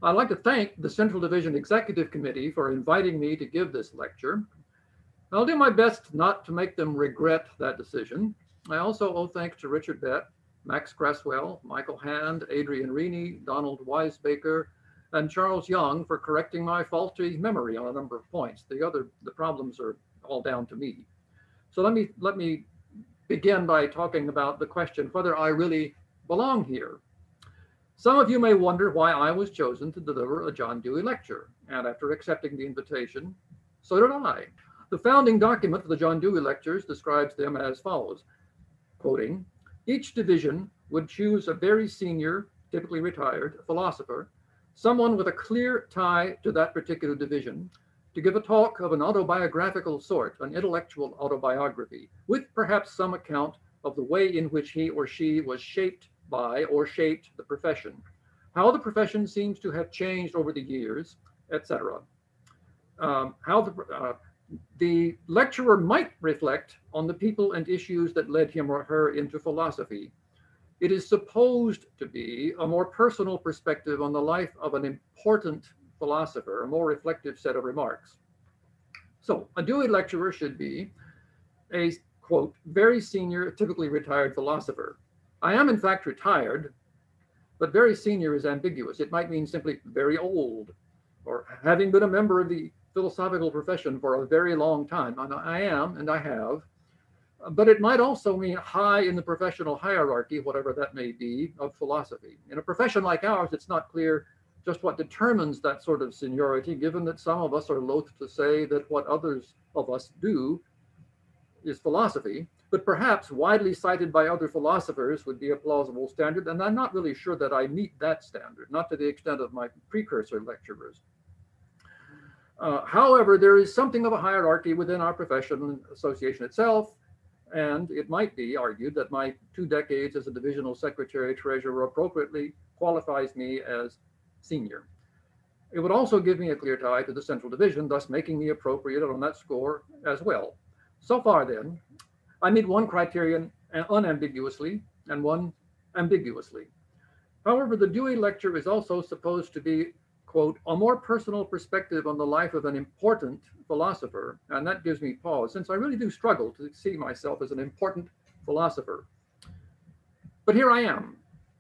I'd like to thank the Central Division Executive Committee for inviting me to give this lecture. I'll do my best not to make them regret that decision. I also owe thanks to Richard Bett, Max Cresswell, Michael Hand, Adrian Reaney, Donald Weisbaker, and Charles Young for correcting my faulty memory on a number of points. The problems are all down to me. So let me begin by talking about the question whether I really belong here. Some of you may wonder why I was chosen to deliver a John Dewey lecture, and after accepting the invitation, so did I. The founding document for the John Dewey lectures describes them as follows, quoting, each division would choose a very senior, typically retired, philosopher, someone with a clear tie to that particular division, to give a talk of an autobiographical sort, an intellectual autobiography, with perhaps some account of the way in which he or she was shaped by or shaped the profession, how the profession seems to have changed over the years, etc. How the lecturer might reflect on the people and issues that led him or her into philosophy. It is supposed to be a more personal perspective on the life of an important philosopher, a more reflective set of remarks. So, a Dewey lecturer should be a, quote, very senior, typically retired philosopher. I am, in fact, retired, but very senior is ambiguous. It might mean simply very old, or having been a member of the philosophical profession for a very long time. And I am, and I have, but it might also mean high in the professional hierarchy, whatever that may be, of philosophy. In a profession like ours, it's not clear just what determines that sort of seniority, given that some of us are loath to say that what others of us do is philosophy, but perhaps widely cited by other philosophers would be a plausible standard, and I'm not really sure that I meet that standard, not to the extent of my precursor lecturers. However, there is something of a hierarchy within our profession association itself, and it might be argued that my 2 decades as a divisional secretary treasurer appropriately qualifies me as senior. It would also give me a clear tie to the central division, thus making me appropriate on that score as well. So far then, I meet one criterion unambiguously and one ambiguously. However, the Dewey lecture is also supposed to be, quote, a more personal perspective on the life of an important philosopher. And that gives me pause, since I really do struggle to see myself as an important philosopher. But here I am.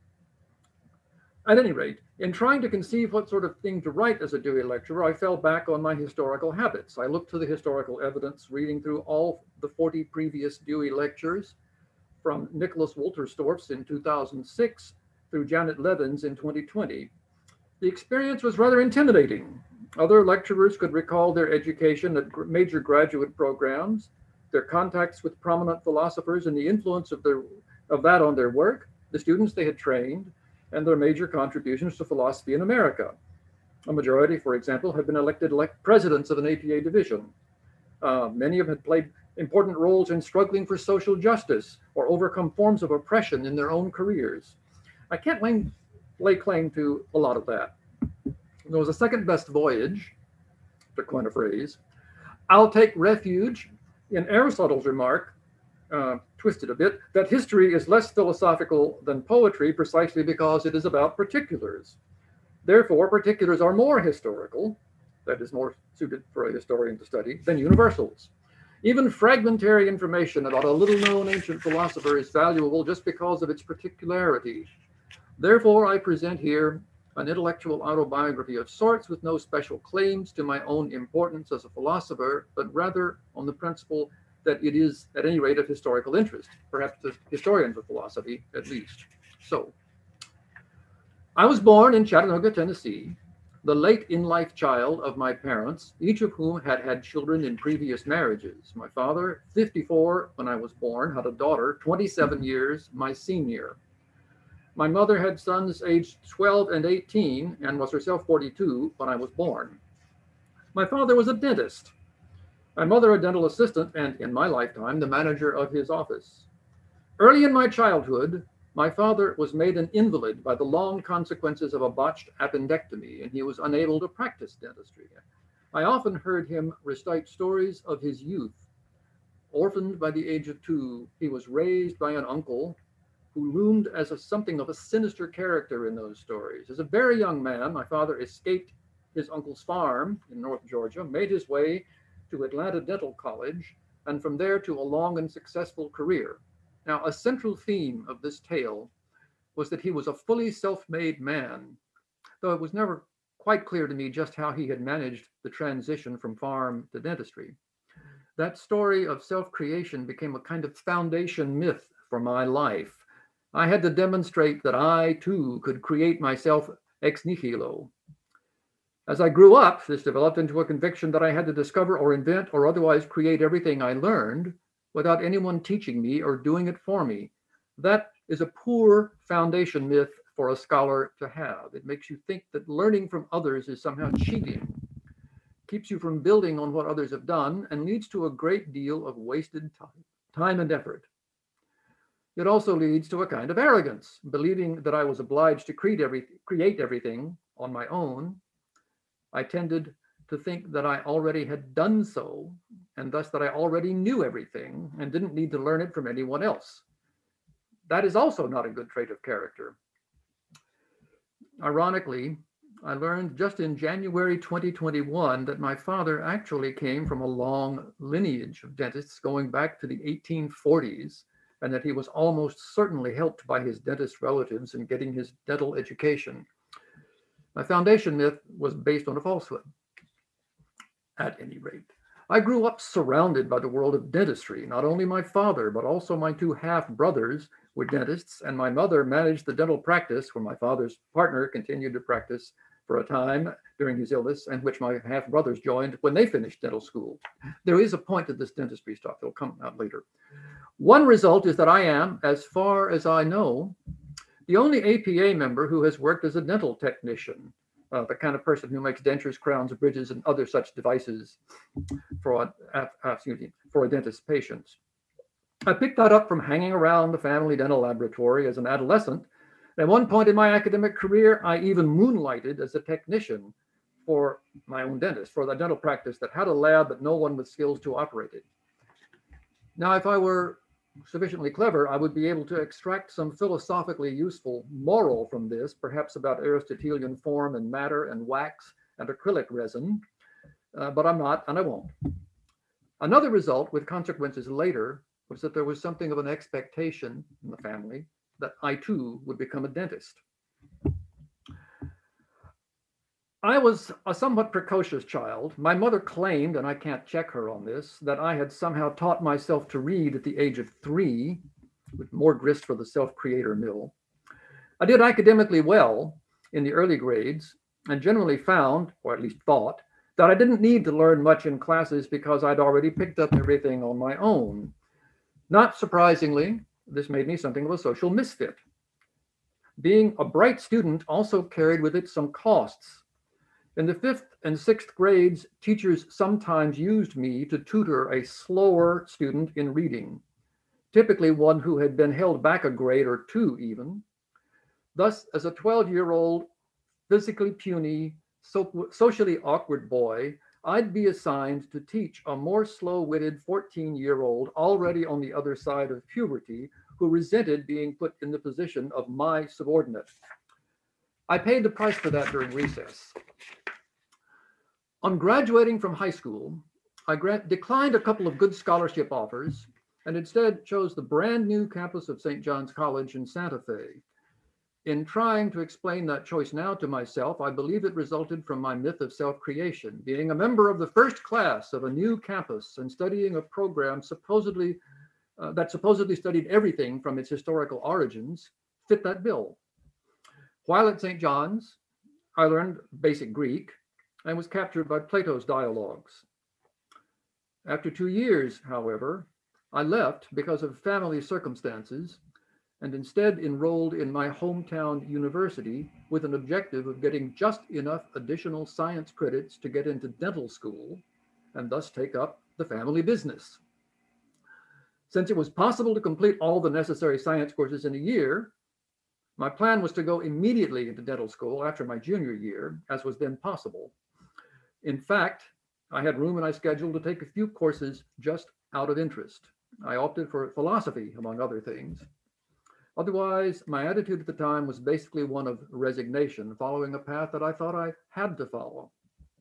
At any rate, in trying to conceive what sort of thing to write as a Dewey lecturer, I fell back on my historical habits. I looked to the historical evidence, reading through all the 40 previous Dewey lectures, from Nicholas Wolterstorff's in 2006 through Janet Levin's in 2020. The experience was rather intimidating. Other lecturers could recall their education at major graduate programs, their contacts with prominent philosophers, and the influence of that on their work, the students they had trained, and their major contributions to philosophy in America. A majority, for example, had been elected presidents of an APA division. Many of them had played important roles in struggling for social justice or overcome forms of oppression in their own careers. I can't lay claim to a lot of that. There was a second best voyage, to coin a phrase. I'll take refuge in Aristotle's remark, twisted a bit, that history is less philosophical than poetry precisely because it is about particulars. Therefore, particulars are more historical, that is more suited for a historian to study, than universals. Even fragmentary information about a little-known ancient philosopher is valuable just because of its particularity. Therefore, I present here an intellectual autobiography of sorts with no special claims to my own importance as a philosopher, but rather on the principle that it is, at any rate, of historical interest, perhaps to historians of philosophy at least. So, I was born in Chattanooga, Tennessee, the late in-life child of my parents, each of whom had had children in previous marriages. My father, 54 when I was born, had a daughter, 27 years, my senior. My mother had sons aged 12 and 18 and was herself 42 when I was born. My father was a dentist. My mother, a dental assistant, and in my lifetime, the manager of his office. Early in my childhood, my father was made an invalid by the long consequences of a botched appendectomy, and he was unable to practice dentistry. I often heard him recite stories of his youth. Orphaned by the age of 2, he was raised by an uncle who loomed as something of a sinister character in those stories. As a very young man, my father escaped his uncle's farm in North Georgia, made his way to Atlanta Dental College, and from there to a long and successful career. Now, a central theme of this tale was that he was a fully self-made man, though it was never quite clear to me just how he had managed the transition from farm to dentistry. That story of self-creation became a kind of foundation myth for my life. I had to demonstrate that I too could create myself ex nihilo. As I grew up, this developed into a conviction that I had to discover or invent or otherwise create everything I learned without anyone teaching me or doing it for me. That is a poor foundation myth for a scholar to have. It makes you think that learning from others is somehow cheating, keeps you from building on what others have done, and leads to a great deal of wasted time and effort. It also leads to a kind of arrogance, believing that I was obliged to create everything on my own. I tended to think that I already had done so, and thus that I already knew everything and didn't need to learn it from anyone else. That is also not a good trait of character. Ironically, I learned just in January 2021 that my father actually came from a long lineage of dentists going back to the 1840s, and that he was almost certainly helped by his dentist relatives in getting his dental education. My foundation myth was based on a falsehood, at any rate. I grew up surrounded by the world of dentistry. Not only my father, but also my two half-brothers were dentists, and my mother managed the dental practice where my father's partner continued to practice for a time during his illness, and which my half-brothers joined when they finished dental school. There is a point to this dentistry stuff. It'll come out later. One result is that I am, as far as I know, the only APA member who has worked as a dental technician, the kind of person who makes dentures, crowns, bridges, and other such devices for a dentist's patients. I picked that up from hanging around the family dental laboratory as an adolescent. At one point in my academic career, I even moonlighted as a technician for my own dentist, for the dental practice that had a lab, but no one with skills to operate it. Now, if I were sufficiently clever, I would be able to extract some philosophically useful moral from this, perhaps about Aristotelian form and matter and wax and acrylic resin, but I'm not, and I won't. Another result with consequences later was that there was something of an expectation in the family that I too would become a dentist. I was a somewhat precocious child. My mother claimed, and I can't check her on this, that I had somehow taught myself to read at the age of 3, with more grist for the self-creator mill. I did academically well in the early grades and generally found, or at least thought, that I didn't need to learn much in classes because I'd already picked up everything on my own. Not surprisingly, this made me something of a social misfit. Being a bright student also carried with it some costs. In the 5th and 6th grades, teachers sometimes used me to tutor a slower student in reading, typically one who had been held back a grade or 2 even. Thus, as a 12-year-old, physically puny, socially awkward boy, I'd be assigned to teach a more slow-witted 14-year-old already on the other side of puberty who resented being put in the position of my subordinate. I paid the price for that during recess. On graduating from high school, I declined a couple of good scholarship offers and instead chose the brand new campus of St. John's College in Santa Fe. In trying to explain that choice now to myself, I believe it resulted from my myth of self-creation. Being a member of the first class of a new campus and studying a program that supposedly studied everything from its historical origins fit that bill. While at St. John's, I learned basic Greek and was captured by Plato's dialogues. After 2 years, however, I left because of family circumstances and instead enrolled in my hometown university with an objective of getting just enough additional science credits to get into dental school and thus take up the family business. Since it was possible to complete all the necessary science courses in a year, my plan was to go immediately into dental school after my junior year, as was then possible. In fact, I had room in my schedule to take a few courses just out of interest. I opted for philosophy, among other things. Otherwise, my attitude at the time was basically one of resignation, following a path that I thought I had to follow.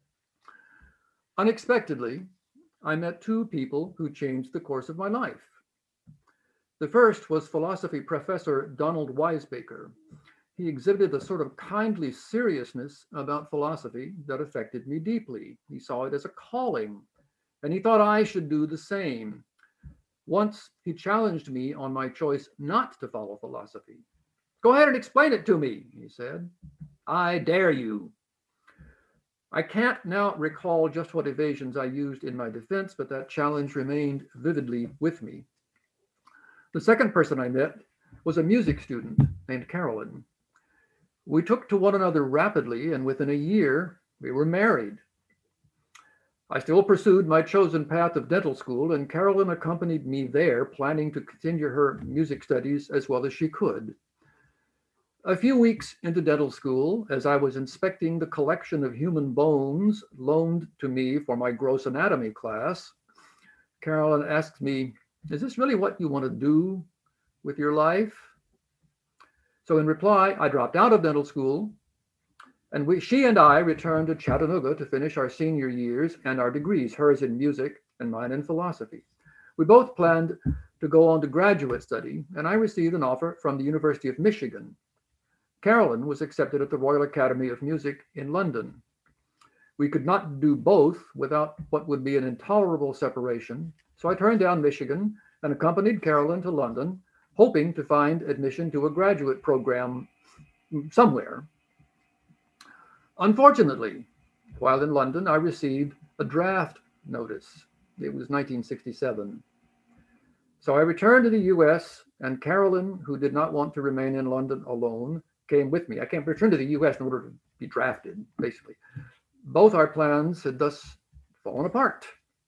Unexpectedly, I met two people who changed the course of my life. The first was philosophy professor Donald Weisbaker. He exhibited a sort of kindly seriousness about philosophy that affected me deeply. He saw it as a calling, and he thought I should do the same. Once he challenged me on my choice not to follow philosophy. Go ahead and explain it to me, he said. I dare you. I can't now recall just what evasions I used in my defense, but that challenge remained vividly with me. The second person I met was a music student named Carolyn. We took to one another rapidly, and within a year, we were married. I still pursued my chosen path of dental school, and Carolyn accompanied me there, planning to continue her music studies as well as she could. A few weeks into dental school, as I was inspecting the collection of human bones loaned to me for my gross anatomy class, Carolyn asked me, "Is this really what you want to do with your life?" So in reply, I dropped out of dental school, and she and I returned to Chattanooga to finish our senior years and our degrees, hers in music and mine in philosophy. We both planned to go on to graduate study, and I received an offer from the University of Michigan. Carolyn was accepted at the Royal Academy of Music in London. We could not do both without what would be an intolerable separation, so I turned down Michigan and accompanied Carolyn to London, hoping to find admission to a graduate program somewhere. Unfortunately, while in London, I received a draft notice. It was 1967. So I returned to the US, and Carolyn, who did not want to remain in London alone, came with me. I can't return to the US in order to be drafted, basically. Both our plans had thus fallen apart.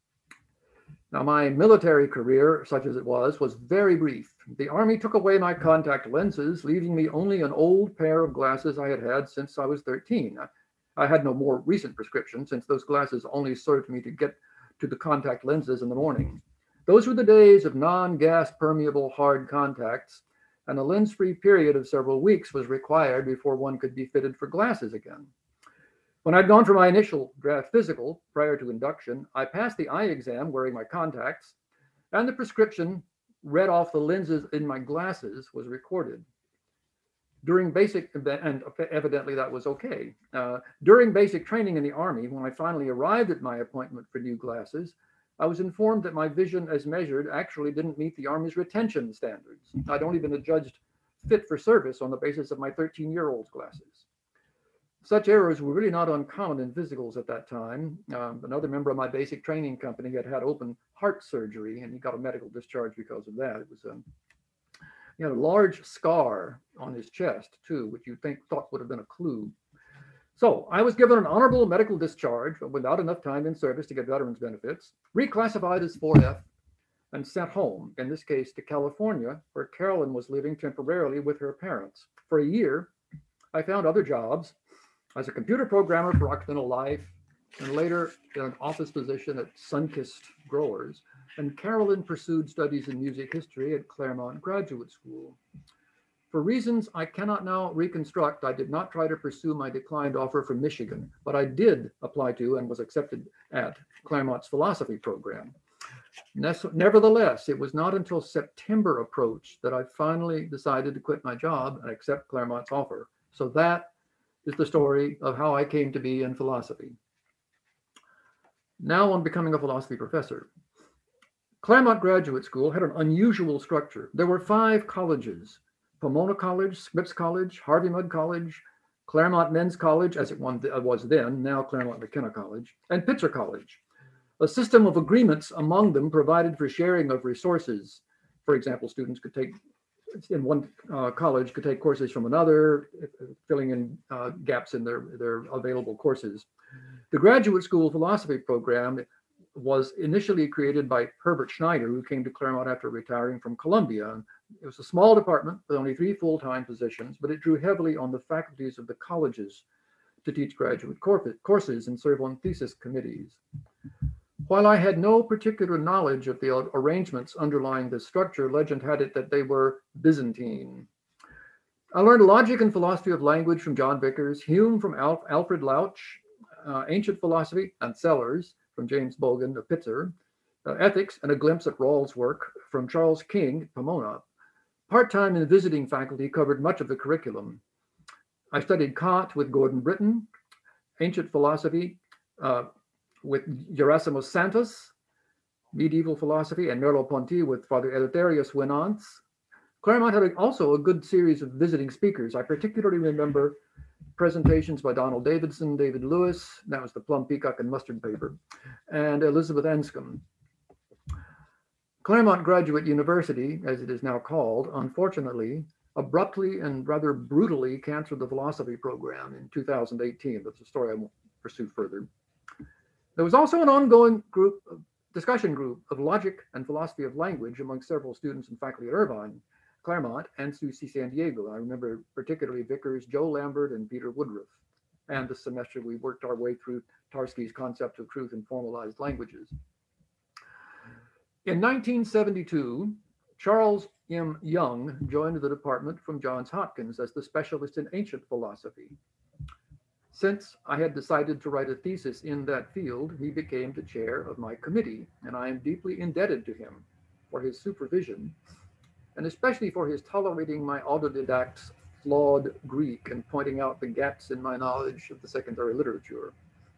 Now, my military career, such as it was very brief. The Army took away my contact lenses, leaving me only an old pair of glasses I had had since I was 13. I had no more recent prescription, since those glasses only served me to get to the contact lenses in the morning. Those were the days of non-gas permeable hard contacts, and a lens-free period of several weeks was required before one could be fitted for glasses again. When I'd gone for my initial draft physical prior to induction, I passed the eye exam wearing my contacts, and the prescription read off the lenses in my glasses was recorded. During basic, and evidently that was okay. During basic training in the Army, when I finally arrived at my appointment for new glasses, I was informed that my vision as measured actually didn't meet the Army's retention standards. I'd only been adjudged fit for service on the basis of my 13-year-old's glasses. Such errors were really not uncommon in physicals at that time. Another member of my basic training company had had open heart surgery, and he got a medical discharge because of that. It was he had a large scar on his chest too, which you thought would have been a clue. So I was given an honorable medical discharge, but without enough time in service to get veterans benefits, reclassified as 4F, and sent home, in this case to California, where Carolyn was living temporarily with her parents. For a year, I found other jobs as a computer programmer for Occidental Life, and later in an office position at Sunkist Growers. And Carolyn pursued studies in music history at Claremont Graduate School. For reasons I cannot now reconstruct, I did not try to pursue my declined offer from Michigan, but I did apply to and was accepted at Claremont's philosophy program. Nevertheless, it was not until September approached that I finally decided to quit my job and accept Claremont's offer. So that is the story of how I came to be in philosophy. Now on becoming a philosophy professor. Claremont Graduate School had an unusual structure. There were 5 colleges: Pomona College, Scripps College, Harvey Mudd College, Claremont Men's College, as it was then, now Claremont McKenna College, and Pitzer College. A system of agreements among them provided for sharing of resources. For example, students could take, in one college, could take courses from another, filling in gaps in their available courses. The graduate school philosophy program was initially created by Herbert Schneider, who came to Claremont after retiring from Columbia. It was a small department with only 3 full-time positions, but it drew heavily on the faculties of the colleges to teach graduate courses and serve on thesis committees. While I had no particular knowledge of the arrangements underlying this structure, legend had it that they were Byzantine. I learned logic and philosophy of language from John Vickers, Hume from Alfred Lauch, ancient philosophy and Sellers from James Bogan of Pitzer, ethics and a glimpse at Rawls' work from Charles King, Pomona. Part-time and visiting faculty covered much of the curriculum. I studied Kant with Gordon Britton, ancient philosophy with Gerasimos Santos, medieval philosophy, and Merleau-Ponty with Father Eleutherius Winantz. Claremont had also a good series of visiting speakers. I particularly remember presentations by Donald Davidson, David Lewis, that was the plum peacock and mustard paper, and Elizabeth Enscombe. Claremont Graduate University, as it is now called, unfortunately, abruptly and rather brutally canceled the philosophy program in 2018. That's a story I won't pursue further. There was also an ongoing discussion group of logic and philosophy of language among several students and faculty at Irvine, Claremont, and UC San Diego. I remember particularly Vickers, Joe Lambert, and Peter Woodruff. And this semester we worked our way through Tarski's concept of truth in formalized languages. In 1972, Charles M. Young joined the department from Johns Hopkins as the specialist in ancient philosophy. Since I had decided to write a thesis in that field, he became the chair of my committee, and I am deeply indebted to him for his supervision, and especially for his tolerating my autodidact's flawed Greek and pointing out the gaps in my knowledge of the secondary literature.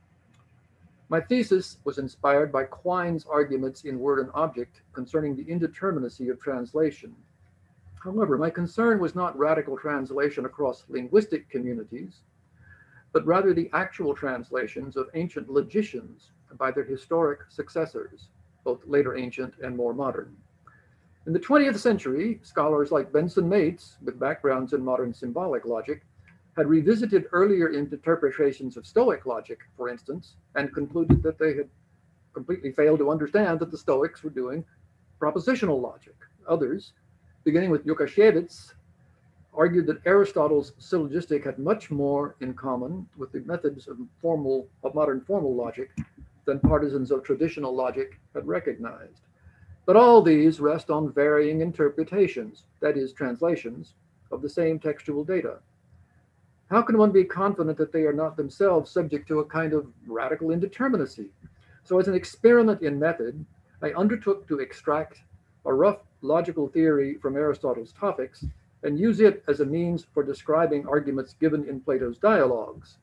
My thesis was inspired by Quine's arguments in Word and Object concerning the indeterminacy of translation. However, my concern was not radical translation across linguistic communities, but rather the actual translations of ancient logicians by their historic successors, both later ancient and more modern. In the 20th century, scholars like Benson Mates, with backgrounds in modern symbolic logic, had revisited earlier interpretations of Stoic logic, for instance, and concluded that they had completely failed to understand that the Stoics were doing propositional logic. Others, beginning with Lukasiewicz, argued that Aristotle's syllogistic had much more in common with the methods of modern formal logic than partisans of traditional logic had recognized. But all these rest on varying interpretations, that is, translations, of the same textual data. How can one be confident that they are not themselves subject to a kind of radical indeterminacy? So as an experiment in method, I undertook to extract a rough logical theory from Aristotle's Topics and use it as a means for describing arguments given in Plato's dialogues.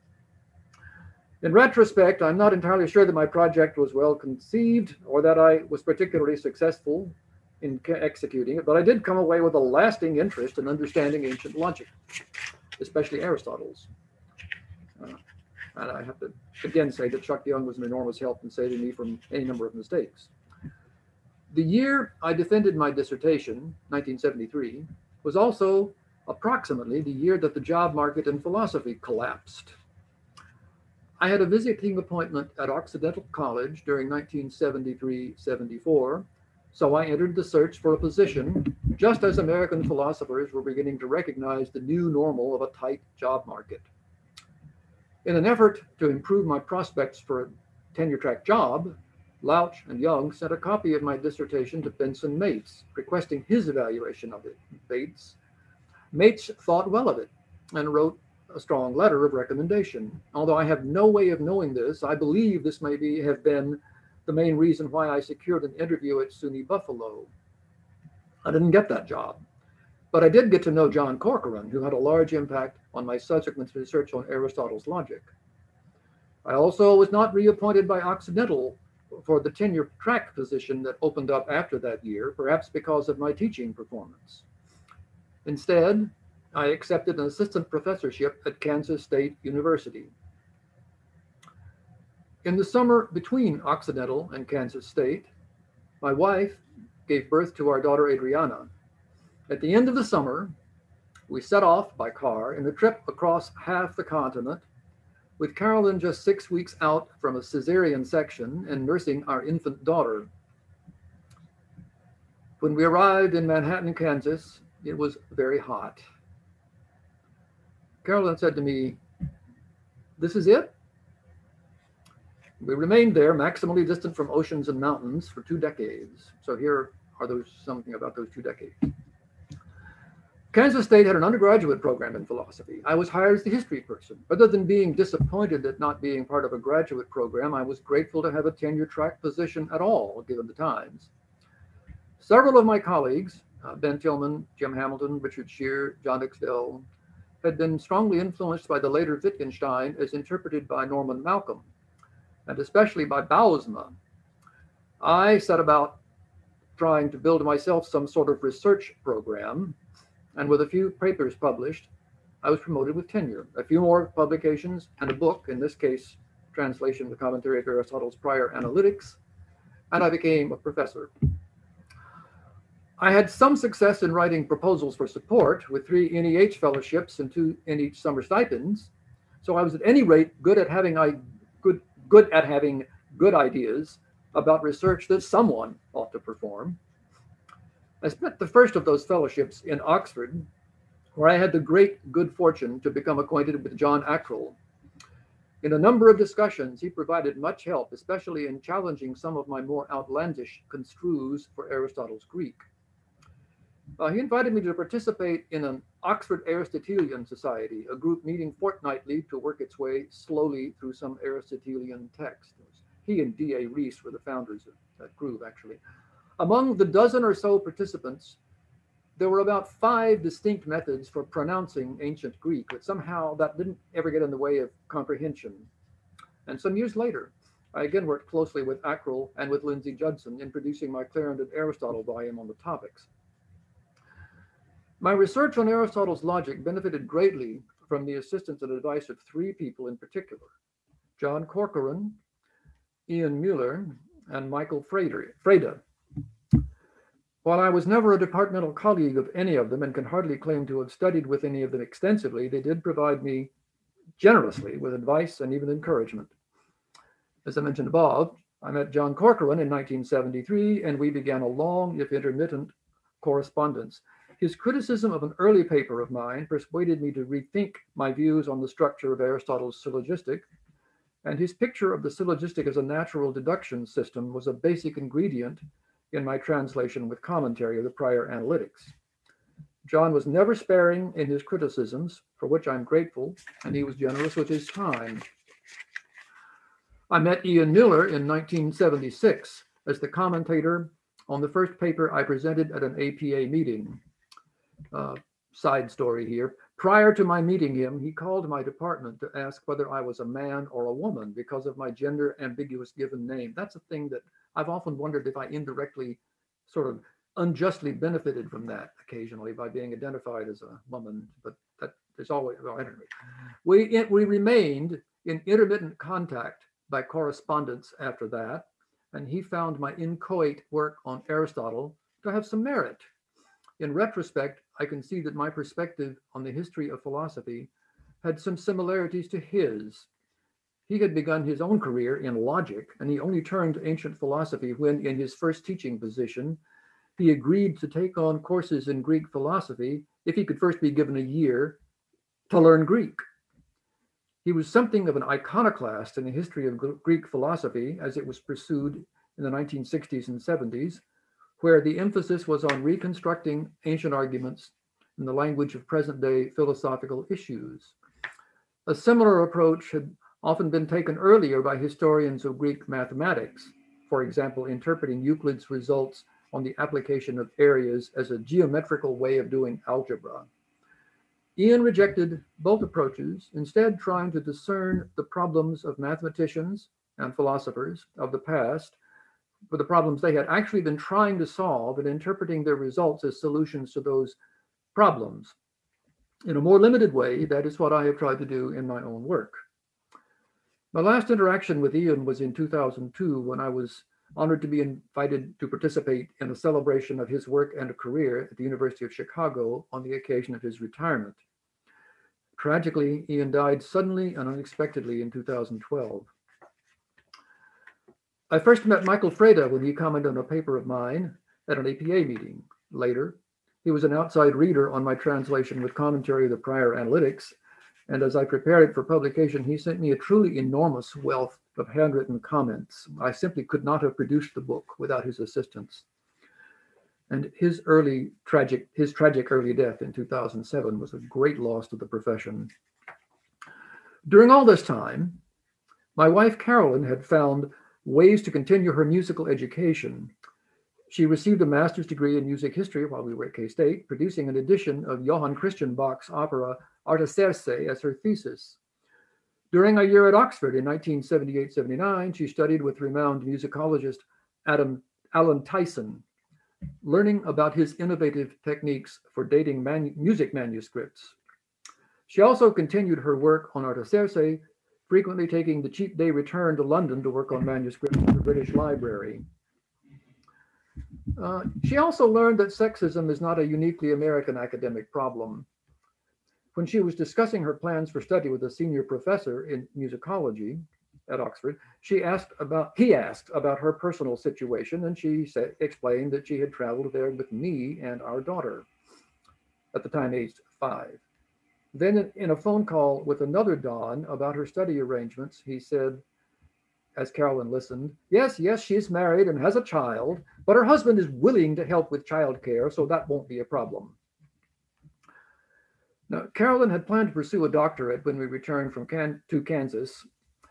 In retrospect, I'm not entirely sure that my project was well conceived or that I was particularly successful in executing it, but I did come away with a lasting interest in understanding ancient logic, especially Aristotle's. And I have to again say that Chuck Young was an enormous help in saving me from any number of mistakes. The year I defended my dissertation, 1973, was also approximately the year that the job market in philosophy collapsed. I had a visiting appointment at Occidental College during 1973-74, so I entered the search for a position just as American philosophers were beginning to recognize the new normal of a tight job market. In an effort to improve my prospects for a tenure-track job, Lauch and Young sent a copy of my dissertation to Benson Mates, requesting his evaluation of it. Mates thought well of it and wrote a strong letter of recommendation. Although I have no way of knowing this, I believe this may have been the main reason why I secured an interview at SUNY Buffalo. I didn't get that job, but I did get to know John Corcoran, who had a large impact on my subsequent research on Aristotle's logic. I also was not reappointed by Occidental for the tenure track position that opened up after that year, perhaps because of my teaching performance. Instead, I accepted an assistant professorship at Kansas State University. In the summer between Occidental and Kansas State, my wife gave birth to our daughter Adriana. At the end of the summer, we set off by car in a trip across half the continent, with Carolyn just 6 weeks out from a cesarean section and nursing our infant daughter. When we arrived in Manhattan, Kansas, it was very hot. Carolyn said to me, "This is it?" We remained there, maximally distant from oceans and mountains, for 2 decades. So here are something about those 2 decades. Kansas State had an undergraduate program in philosophy. I was hired as the history person. Rather than being disappointed at not being part of a graduate program, I was grateful to have a tenure track position at all, given the times. Several of my colleagues, Ben Tillman, Jim Hamilton, Richard Shear, John Ixdell, had been strongly influenced by the later Wittgenstein as interpreted by Norman Malcolm, and especially by Bousma. I set about trying to build myself some sort of research program, and with a few papers published, I was promoted with tenure. A few more publications and a book, in this case, translation of the commentary of Aristotle's Prior Analytics, and I became a professor. I had some success in writing proposals for support with 3 NEH fellowships and 2 NEH summer stipends. So I was at any rate good at having good ideas about research that someone ought to perform. I spent the first of those fellowships in Oxford, where I had the great good fortune to become acquainted with John Ackrell. In a number of discussions, he provided much help, especially in challenging some of my more outlandish construes for Aristotle's Greek. He invited me to participate in an Oxford Aristotelian Society, a group meeting fortnightly to work its way slowly through some Aristotelian texts. He and D.A. Rees were the founders of that group, actually. Among the dozen or so participants, there were about 5 distinct methods for pronouncing ancient Greek, but somehow that didn't ever get in the way of comprehension. And some years later, I again worked closely with Ackrell and with Lindsay Judson in producing my Clarendon Aristotle volume on the topics. My research on Aristotle's logic benefited greatly from the assistance and advice of 3 people in particular: John Corcoran, Ian Mueller, and Michael Freda. While I was never a departmental colleague of any of them and can hardly claim to have studied with any of them extensively, they did provide me generously with advice and even encouragement. As I mentioned above, I met John Corcoran in 1973, and we began a long, if intermittent, correspondence. His criticism of an early paper of mine persuaded me to rethink my views on the structure of Aristotle's syllogistic, and his picture of the syllogistic as a natural deduction system was a basic ingredient in my translation with commentary of the Prior Analytics. John was never sparing in his criticisms, for which I'm grateful, and he was generous with his time. I met Ian Mueller in 1976 as the commentator on the first paper I presented at an APA meeting. Side story here. Prior to my meeting him, he called my department to ask whether I was a man or a woman because of my gender ambiguous given name. That's a thing that I've often wondered if I indirectly sort of unjustly benefited from that occasionally by being identified as a woman, but that there's always, well, anyway. We remained in intermittent contact by correspondence after that, and he found my inchoate work on Aristotle to have some merit. In retrospect, I can see that my perspective on the history of philosophy had some similarities to his. He had begun his own career in logic, and he only turned to ancient philosophy when, in his first teaching position, he agreed to take on courses in Greek philosophy if he could first be given a year to learn Greek. He was something of an iconoclast in the history of Greek philosophy as it was pursued in the 1960s and 70s, where the emphasis was on reconstructing ancient arguments in the language of present-day philosophical issues. A similar approach had often been taken earlier by historians of Greek mathematics, for example, interpreting Euclid's results on the application of areas as a geometrical way of doing algebra. Ian rejected both approaches, instead trying to discern the problems of mathematicians and philosophers of the past for the problems they had actually been trying to solve and interpreting their results as solutions to those problems. In a more limited way, that is what I have tried to do in my own work. My last interaction with Ian was in 2002 when I was honored to be invited to participate in a celebration of his work and career at the University of Chicago on the occasion of his retirement. Tragically, Ian died suddenly and unexpectedly in 2012. I first met Michael Freda when he commented on a paper of mine at an APA meeting. Later, he was an outside reader on my translation with commentary of the Prior Analytics, and as I prepared it for publication, he sent me a truly enormous wealth of handwritten comments. I simply could not have produced the book without his assistance. And his tragic early death in 2007 was a great loss to the profession. During all this time, my wife Carolyn had found ways to continue her musical education. She received a master's degree in music history while we were at K-State, producing an edition of Johann Christian Bach's opera Artaserse as her thesis. During a year at Oxford in 1978-79, she studied with renowned musicologist Alan Tyson, learning about his innovative techniques for dating music manuscripts. She also continued her work on Artaserse, frequently taking the cheap day return to London to work on manuscripts for the British Library. She also learned that sexism is not a uniquely American academic problem. When she was discussing her plans for study with a senior professor in musicology at Oxford, he asked about her personal situation, and she explained that she had traveled there with me and our daughter, at the time aged 5. Then in a phone call with another Don about her study arrangements, he said, as Carolyn listened, yes, she's married and has a child, but her husband is willing to help with childcare, so that won't be a problem. Now, Carolyn had planned to pursue a doctorate when we returned to Kansas.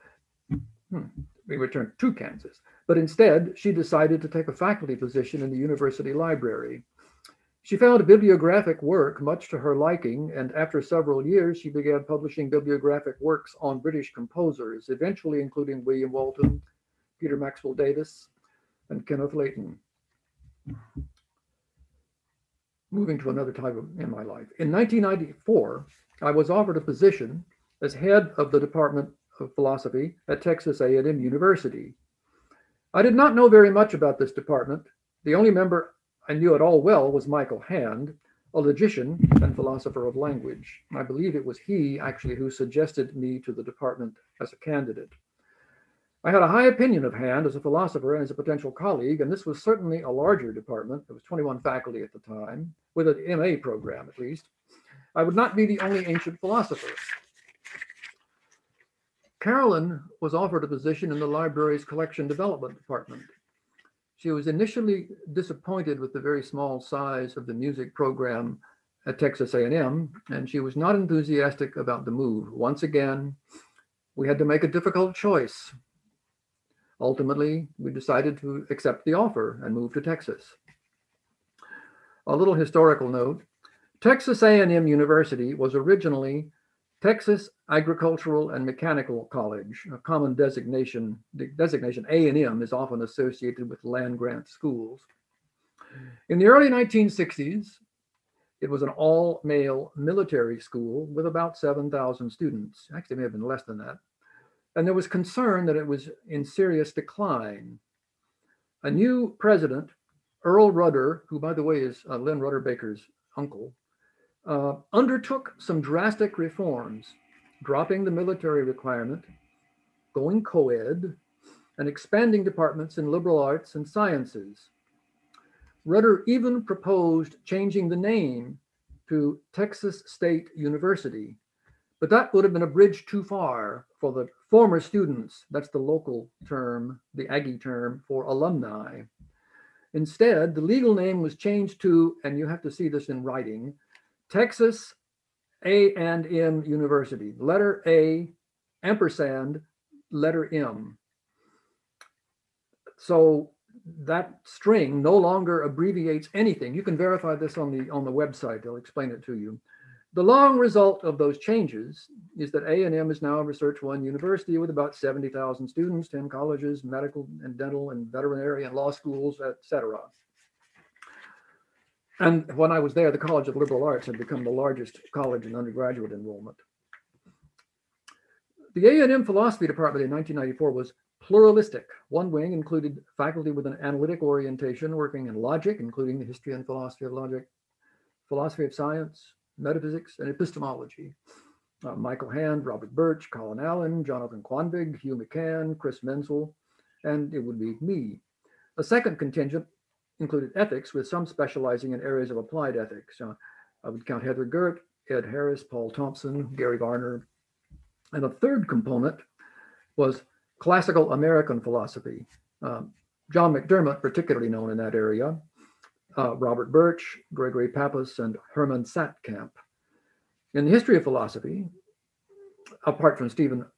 But instead, she decided to take a faculty position in the university library. She found bibliographic work much to her liking, and after several years, she began publishing bibliographic works on British composers, eventually including William Walton, Peter Maxwell Davis, and Kenneth Layton. Moving to another time in my life. In 1994, I was offered a position as head of the Department of Philosophy at Texas A&M University. I did not know very much about this department. The only member I knew at all well was Michael Hand, a logician and philosopher of language. I believe it was he actually who suggested me to the department as a candidate. I had a high opinion of Hand as a philosopher and as a potential colleague, and this was certainly a larger department. There was 21 faculty at the time, with an MA program at least. I would not be the only ancient philosopher. Carolyn was offered a position in the library's collection development department. She was initially disappointed with the very small size of the music program at Texas A&M, and she was not enthusiastic about the move. Once again, we had to make a difficult choice. Ultimately, we decided to accept the offer and move to Texas. A little historical note, Texas A&M University was originally Texas Agricultural and Mechanical College, a common designation. A&M is often associated with land-grant schools. In the early 1960s, it was an all-male military school with about 7,000 students. Actually, it may have been less than that. And there was concern that it was in serious decline. A new president, Earl Rudder, who by the way is Lynn Rudder Baker's uncle, undertook some drastic reforms, dropping the military requirement, going co-ed, and expanding departments in liberal arts and sciences. Rudder even proposed changing the name to Texas State University, but that would have been a bridge too far for the former students. That's the local term, the Aggie term for alumni. Instead, the legal name was changed to, and you have to see this in writing, Texas A&M University, letter A, ampersand, letter M. So that string no longer abbreviates anything. You can verify this on the website. They'll explain it to you. The long result of those changes is that A&M is now a Research One university with about 70,000 students, 10 colleges, medical and dental and veterinary and law schools, etc. And when I was there, the College of Liberal Arts had become the largest college in undergraduate enrollment. The A&M philosophy department in 1994 was pluralistic. One wing included faculty with an analytic orientation working in logic, including the history and philosophy of logic, philosophy of science, metaphysics, and epistemology. Michael Hand, Robert Birch, Colin Allen, Jonathan Quanvig, Hugh McCann, Chris Menzel, and it would be me. A second contingent included ethics, with some specializing in areas of applied ethics. I would count Heather Gert, Ed Harris, Paul Thompson, Gary Varner. And a third component was classical American philosophy. John McDermott, particularly known in that area, Robert Birch, Gregory Pappas, and Hermann Sattkamp. In the history of philosophy, apart from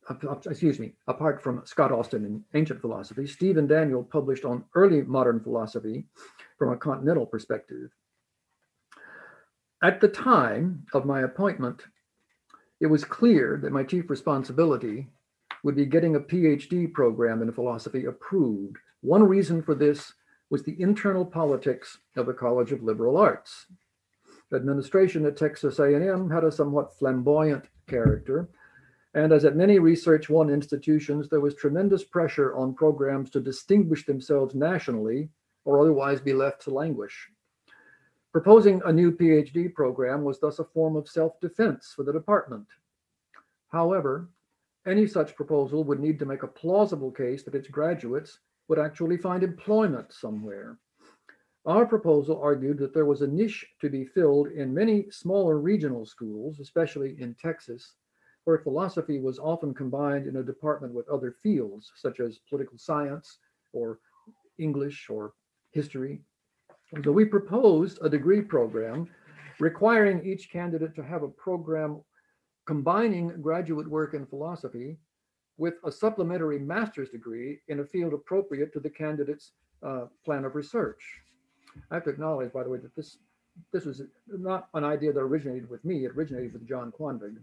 Scott Austin in Ancient Philosophy, Stephen Daniel published on early modern philosophy from a continental perspective. At the time of my appointment, it was clear that my chief responsibility would be getting a PhD program in philosophy approved. One reason for this was the internal politics of the College of Liberal Arts. The administration at Texas A&M had a somewhat flamboyant character, and as at many Research One institutions, there was tremendous pressure on programs to distinguish themselves nationally or otherwise be left to languish. Proposing a new PhD program was thus a form of self-defense for the department. However, any such proposal would need to make a plausible case that its graduates would actually find employment somewhere. Our proposal argued that there was a niche to be filled in many smaller regional schools, especially in Texas, where philosophy was often combined in a department with other fields, such as political science or English or history. So we proposed a degree program requiring each candidate to have a program combining graduate work in philosophy with a supplementary master's degree in a field appropriate to the candidate's plan of research. I have to acknowledge, by the way, that this was not an idea that originated with me. It originated with John Quanvig.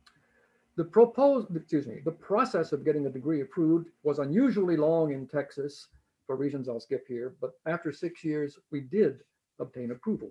The process of getting a degree approved was unusually long in Texas for reasons I'll skip here, but after 6 years, we did obtain approval.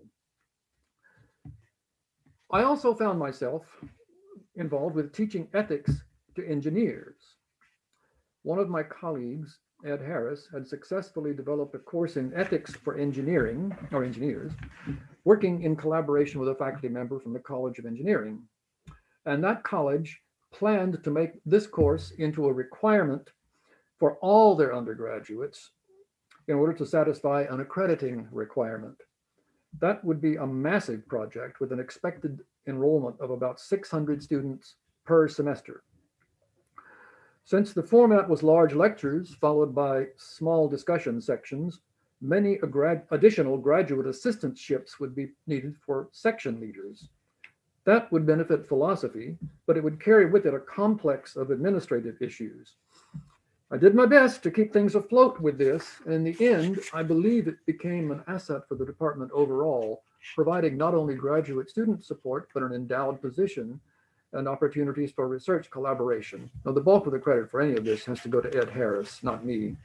I also found myself involved with teaching ethics to engineers. One of my colleagues, Ed Harris, had successfully developed a course in ethics for engineering, or engineers, working in collaboration with a faculty member from the College of Engineering. And that college planned to make this course into a requirement for all their undergraduates in order to satisfy an accrediting requirement. That would be a massive project with an expected enrollment of about 600 students per semester. Since the format was large lectures followed by small discussion sections, many additional graduate assistantships would be needed for section leaders. That would benefit philosophy, but it would carry with it a complex of administrative issues. I did my best to keep things afloat with this. In the end, I believe it became an asset for the department overall, providing not only graduate student support, but an endowed position and opportunities for research collaboration. Now, the bulk of the credit for any of this has to go to Ed Harris, not me.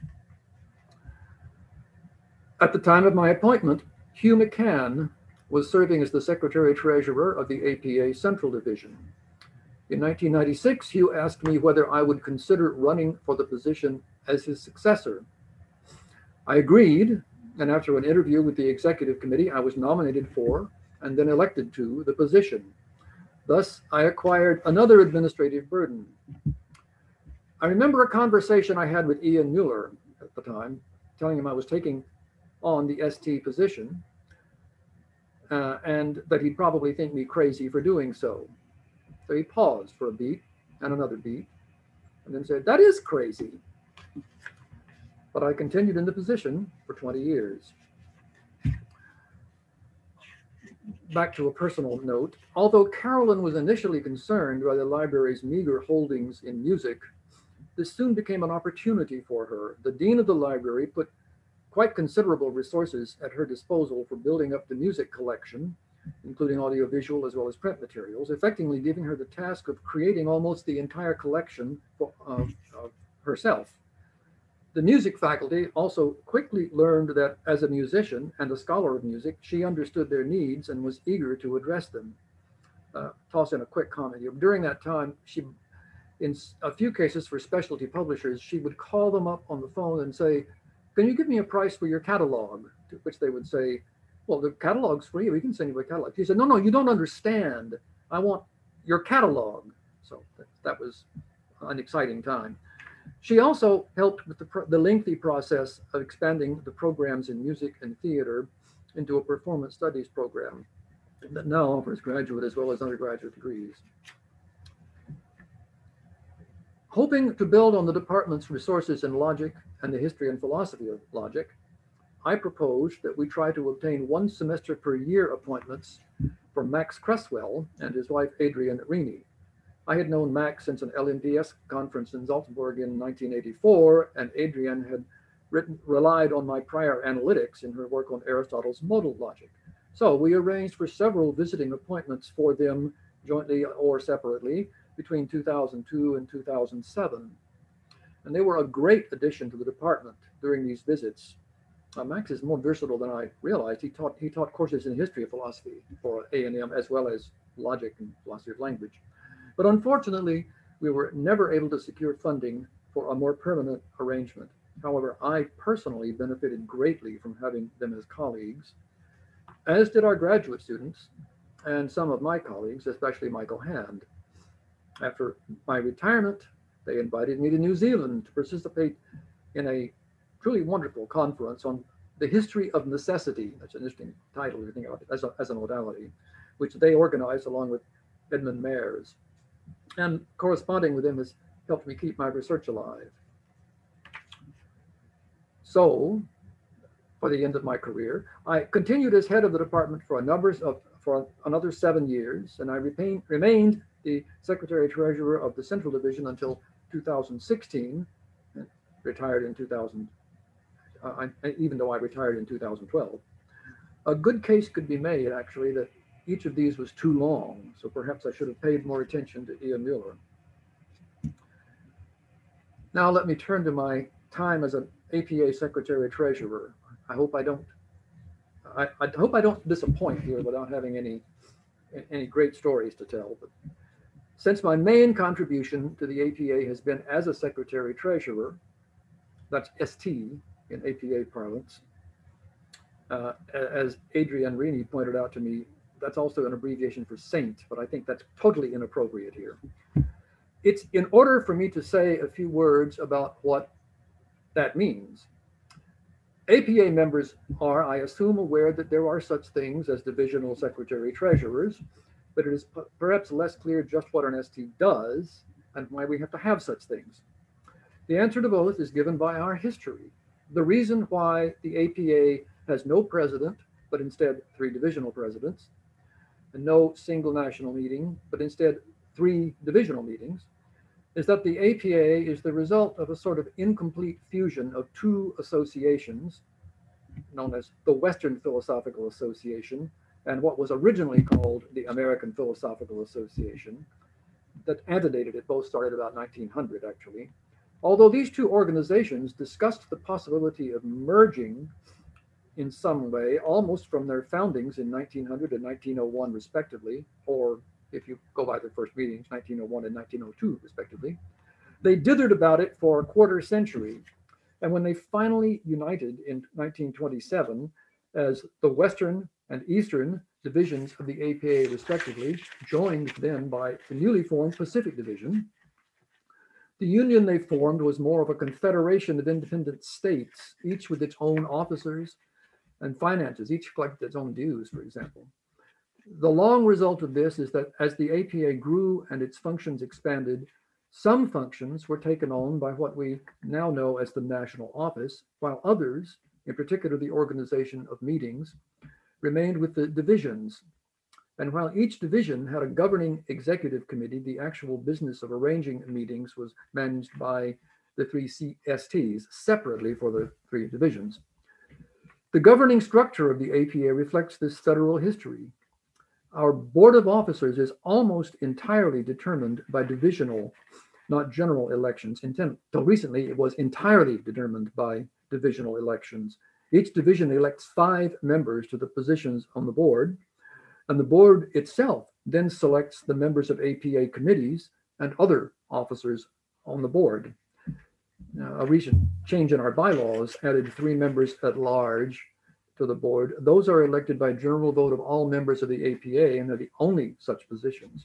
At the time of my appointment, Hugh McCann was serving as the Secretary-Treasurer of the APA Central Division. In 1996, Hugh asked me whether I would consider running for the position as his successor. I agreed, and after an interview with the executive committee, I was nominated for and then elected to the position. Thus, I acquired another administrative burden. I remember a conversation I had with Ian Mueller at the time, telling him I was taking on the ST position and that he'd probably think me crazy for doing so. So he paused for a beat and another beat and then said, "That is crazy." But I continued in the position for 20 years. Back to a personal note, although Carolyn was initially concerned by the library's meager holdings in music, this soon became an opportunity for her. The dean of the library put quite considerable resources at her disposal for building up the music collection, including audiovisual as well as print materials, effectively giving her the task of creating almost the entire collection of herself. The music faculty also quickly learned that as a musician and a scholar of music, she understood their needs and was eager to address them. Toss in a quick comment here. During that time, in a few cases for specialty publishers, she would call them up on the phone and say, "Can you give me a price for your catalog?" To which they would say, "Well, the catalog's free. We can send you a catalog." She said, "No, you don't understand. I want your catalog." So that was an exciting time. She also helped with the lengthy process of expanding the programs in music and theater into a performance studies program that now offers graduate as well as undergraduate degrees. Hoping to build on the department's resources in logic and the history and philosophy of logic, I proposed that we try to obtain 1 semester per year appointments for Max Cresswell and his wife Adrienne Rini. I had known Max since an LMDS conference in Salzburg in 1984, and Adrienne had relied on my prior analytics in her work on Aristotle's modal logic. So we arranged for several visiting appointments for them jointly or separately between 2002 and 2007. And they were a great addition to the department during these visits. Max is more versatile than I realized. He taught courses in history of philosophy for A&M as well as logic and philosophy of language. But unfortunately, we were never able to secure funding for a more permanent arrangement. However, I personally benefited greatly from having them as colleagues, as did our graduate students and some of my colleagues, especially Michael Hand. After my retirement, they invited me to New Zealand to participate in a truly wonderful conference on the history of necessity. That's an interesting title to think about it as a modality, which they organized along with Edmund Mayers. And corresponding with them has helped me keep my research alive. So, for the end of my career, I continued as head of the department for another 7 years, and I remained the secretary-treasurer of the Central Division until 2016, and retired in 2000. Even though I retired in 2012. A good case could be made, actually, that each of these was too long, so perhaps I should have paid more attention to Ian Mueller. Now let me turn to my time as an APA secretary-treasurer. I hope I don't disappoint here without having any great stories to tell. But since my main contribution to the APA has been as a secretary-treasurer, that's ST in APA parlance, as Adrienne Rini pointed out to me, that's also an abbreviation for saint, but I think that's totally inappropriate here. It's in order for me to say a few words about what that means. APA members are, I assume, aware that there are such things as divisional secretary-treasurers, but it is perhaps less clear just what an ST does and why we have to have such things. The answer to both is given by our history. The reason why the APA has no president, but instead 3 divisional presidents, and no single national meeting, but instead 3 divisional meetings, is that the APA is the result of a sort of incomplete fusion of 2 associations, known as the Western Philosophical Association and what was originally called the American Philosophical Association, that antedated it. Both started about 1900, actually. Although these 2 organizations discussed the possibility of merging in some way, almost from their foundings in 1900 and 1901, respectively, or if you go by their first meetings, 1901 and 1902, respectively, they dithered about it for a quarter century. And when they finally united in 1927 as the Western and Eastern divisions of the APA, respectively, joined then by the newly formed Pacific Division, the union they formed was more of a confederation of independent states, each with its own officers and finances, each collected its own dues, for example. The long result of this is that as the APA grew and its functions expanded, some functions were taken on by what we now know as the National Office, while others, in particular the organization of meetings, remained with the divisions. And while each division had a governing executive committee, the actual business of arranging meetings was managed by the 3 CSTs separately for the 3 divisions. The governing structure of the APA reflects this federal history. Our board of officers is almost entirely determined by divisional, not general elections. Until recently, it was entirely determined by divisional elections. Each division elects 5 members to the positions on the board, and the board itself then selects the members of APA committees and other officers on the board. Now, a recent change in our bylaws added 3 members at large to the board. Those are elected by general vote of all members of the APA, and they're the only such positions.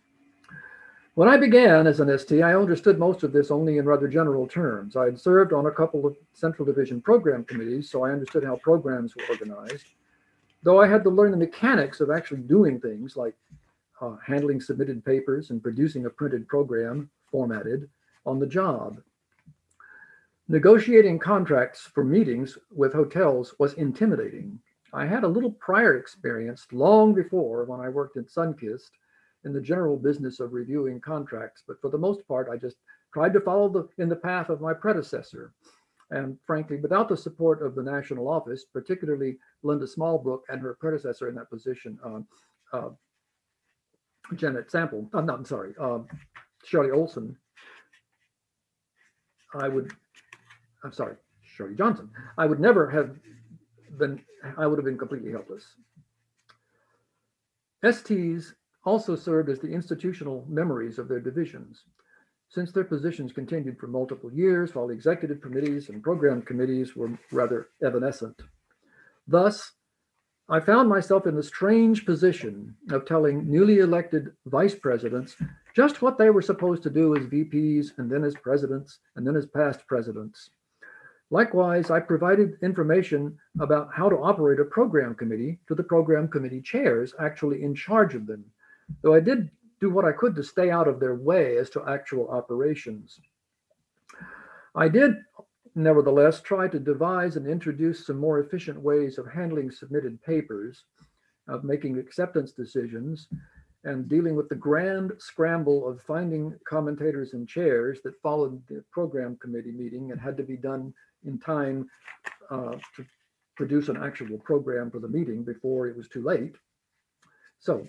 When I began as an ST, I understood most of this only in rather general terms. I had served on a couple of Central Division program committees, so I understood how programs were organized, though I had to learn the mechanics of actually doing things like handling submitted papers and producing a printed program formatted on the job. Negotiating contracts for meetings with hotels was intimidating. I had a little prior experience long before when I worked at Sunkist in the general business of reviewing contracts, but for the most part, I just tried to follow in the path of my predecessor. And frankly, without the support of the national office, particularly Linda Smallbrook and her predecessor in that position, uh, Janet Sample, no, I'm sorry, Shirley Olson, I'm sorry, Shirley Johnson, I would never have been, I would have been completely helpless. STs also served as the institutional memories of their divisions, since their positions continued for multiple years while the executive committees and program committees were rather evanescent. Thus, I found myself in the strange position of telling newly elected vice presidents just what they were supposed to do as VPs and then as presidents and then as past presidents. Likewise, I provided information about how to operate a program committee to the program committee chairs actually in charge of them, though I did do what I could to stay out of their way as to actual operations. I did, nevertheless, try to devise and introduce some more efficient ways of handling submitted papers, of making acceptance decisions, and dealing with the grand scramble of finding commentators and chairs that followed the program committee meeting and had to be done in time to produce an actual program for the meeting before it was too late. So,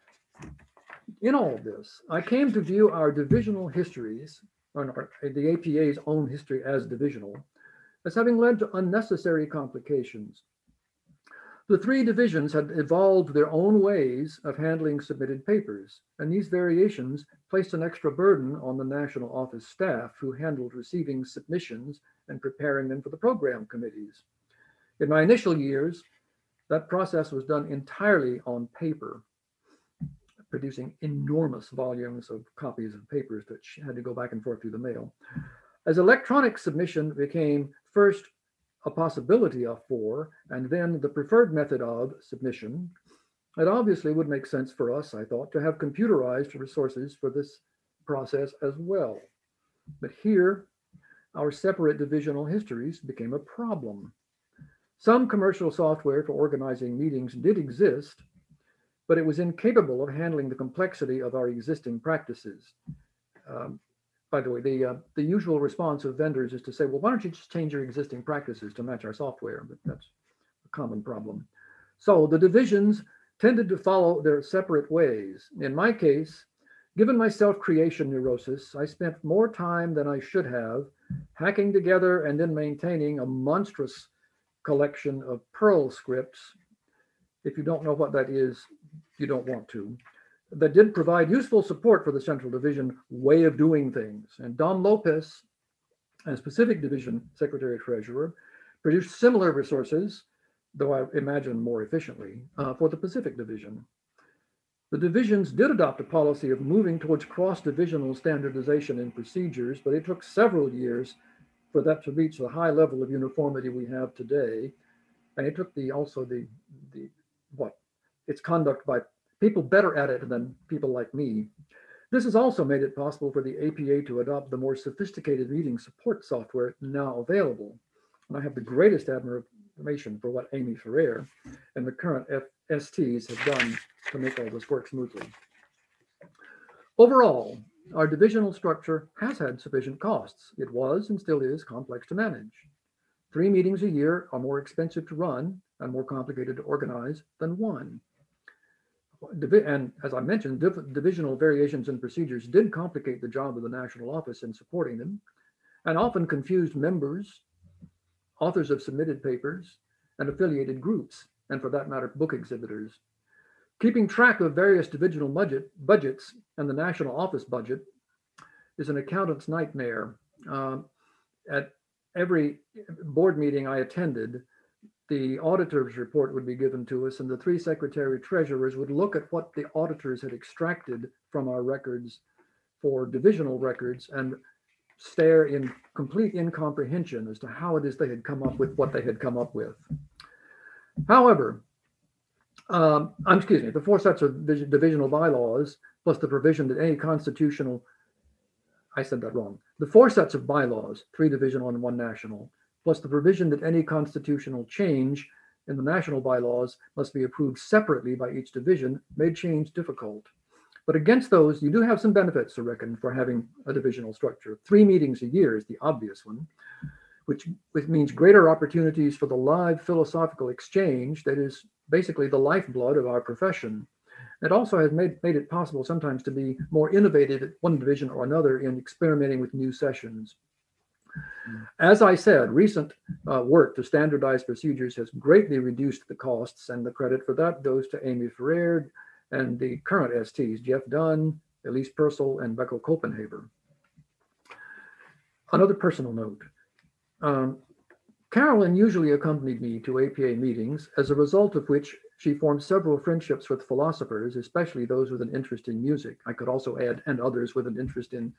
in all of this, I came to view our divisional histories, or the APA's own history as divisional, as having led to unnecessary complications. The three divisions had evolved their own ways of handling submitted papers, and these variations placed an extra burden on the national office staff who handled receiving submissions and preparing them for the program committees. In my initial years, that process was done entirely on paper, producing enormous volumes of copies of papers that had to go back and forth through the mail. As electronic submission became first a possibility for, and then the preferred method of submission, it obviously would make sense for us, I thought, to have computerized resources for this process as well. But here, our separate divisional histories became a problem. Some commercial software for organizing meetings did exist, but it was incapable of handling the complexity of our existing practices. By the way, the usual response of vendors is to say, well, why don't you just change your existing practices to match our software? But that's a common problem. So the divisions tended to follow their separate ways. In my case, given my self-creation neurosis, I spent more time than I should have hacking together and then maintaining a monstrous collection of Perl scripts. If you don't know what that is, you don't want to. That did provide useful support for the Central Division way of doing things. And Don Lopez, as Pacific Division Secretary Treasurer, produced similar resources, though I imagine more efficiently, for the Pacific Division. The divisions did adopt a policy of moving towards cross-divisional standardization in procedures, but it took several years for that to reach the high level of uniformity we have today. And it took its conduct by people better at it than people like me. This has also made it possible for the APA to adopt the more sophisticated meeting support software now available. And I have the greatest admiration for what Amy Ferrer and the current STs have done to make all this work smoothly. Overall, our divisional structure has had sufficient costs. It was and still is complex to manage. 3 meetings a year are more expensive to run and more complicated to organize than 1. And as I mentioned, divisional variations and procedures did complicate the job of the national office in supporting them, and often confused members, authors of submitted papers, and affiliated groups, and for that matter, book exhibitors. Keeping track of various divisional budgets and the national office budget is an accountant's nightmare. At every board meeting I attended, the auditor's report would be given to us, and the 3 secretary treasurers would look at what the auditors had extracted from our records for divisional records and stare in complete incomprehension as to how it is they had come up with what they had come up with. However, the 4 sets of divisional bylaws, plus the provision that any constitutional I said that wrong. The 4 sets of bylaws, 3 divisional and 1 national, plus the provision that any constitutional change in the national bylaws must be approved separately by each division, made change difficult. But against those, you do have some benefits, I reckon, for having a divisional structure. 3 meetings a year is the obvious one, which means greater opportunities for the live philosophical exchange that is basically the lifeblood of our profession. It also has made it possible sometimes to be more innovative at one division or another in experimenting with new sessions. As I said, recent work to standardize procedures has greatly reduced the costs, and the credit for that goes to Amy Ferrer and the current STs, Jeff Dunn, Elise Purcell, and Becco Copenhaver. Another personal note. Carolyn usually accompanied me to APA meetings, as a result of which she formed several friendships with philosophers, especially those with an interest in music. I could also add, and others with an interest in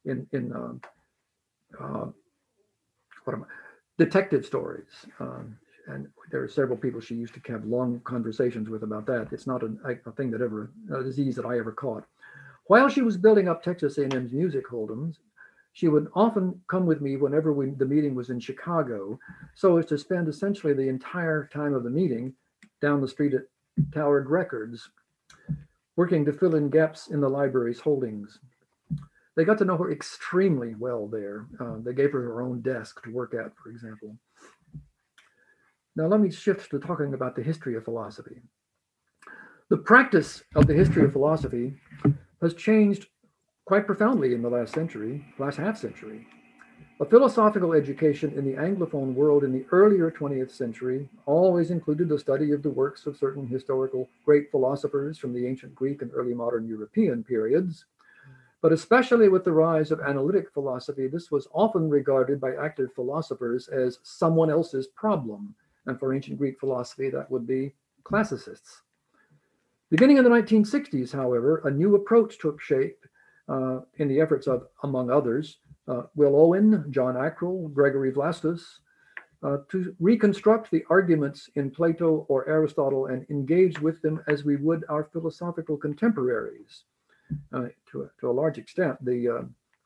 detective stories. And there are several people she used to have long conversations with about that. It's not a thing that ever, a disease that I ever caught. While she was building up Texas A&M's music hold'ems, she would often come with me whenever the meeting was in Chicago, so as to spend essentially the entire time of the meeting down the street at Towered Records, working to fill in gaps in the library's holdings. They got to know her extremely well there. They gave her own desk to work at, for example. Now let me shift to talking about the history of philosophy. The practice of the history of philosophy has changed quite profoundly in the last half century. A philosophical education in the Anglophone world in the earlier 20th century always included the study of the works of certain historical great philosophers from the ancient Greek and early modern European periods. But especially with the rise of analytic philosophy, this was often regarded by active philosophers as someone else's problem. And for ancient Greek philosophy, that would be classicists. Beginning in the 1960s, however, a new approach took shape in the efforts of, among others, Will Owen, John Ackrell, Gregory Vlastos, to reconstruct the arguments in Plato or Aristotle and engage with them as we would our philosophical contemporaries. To a large extent, the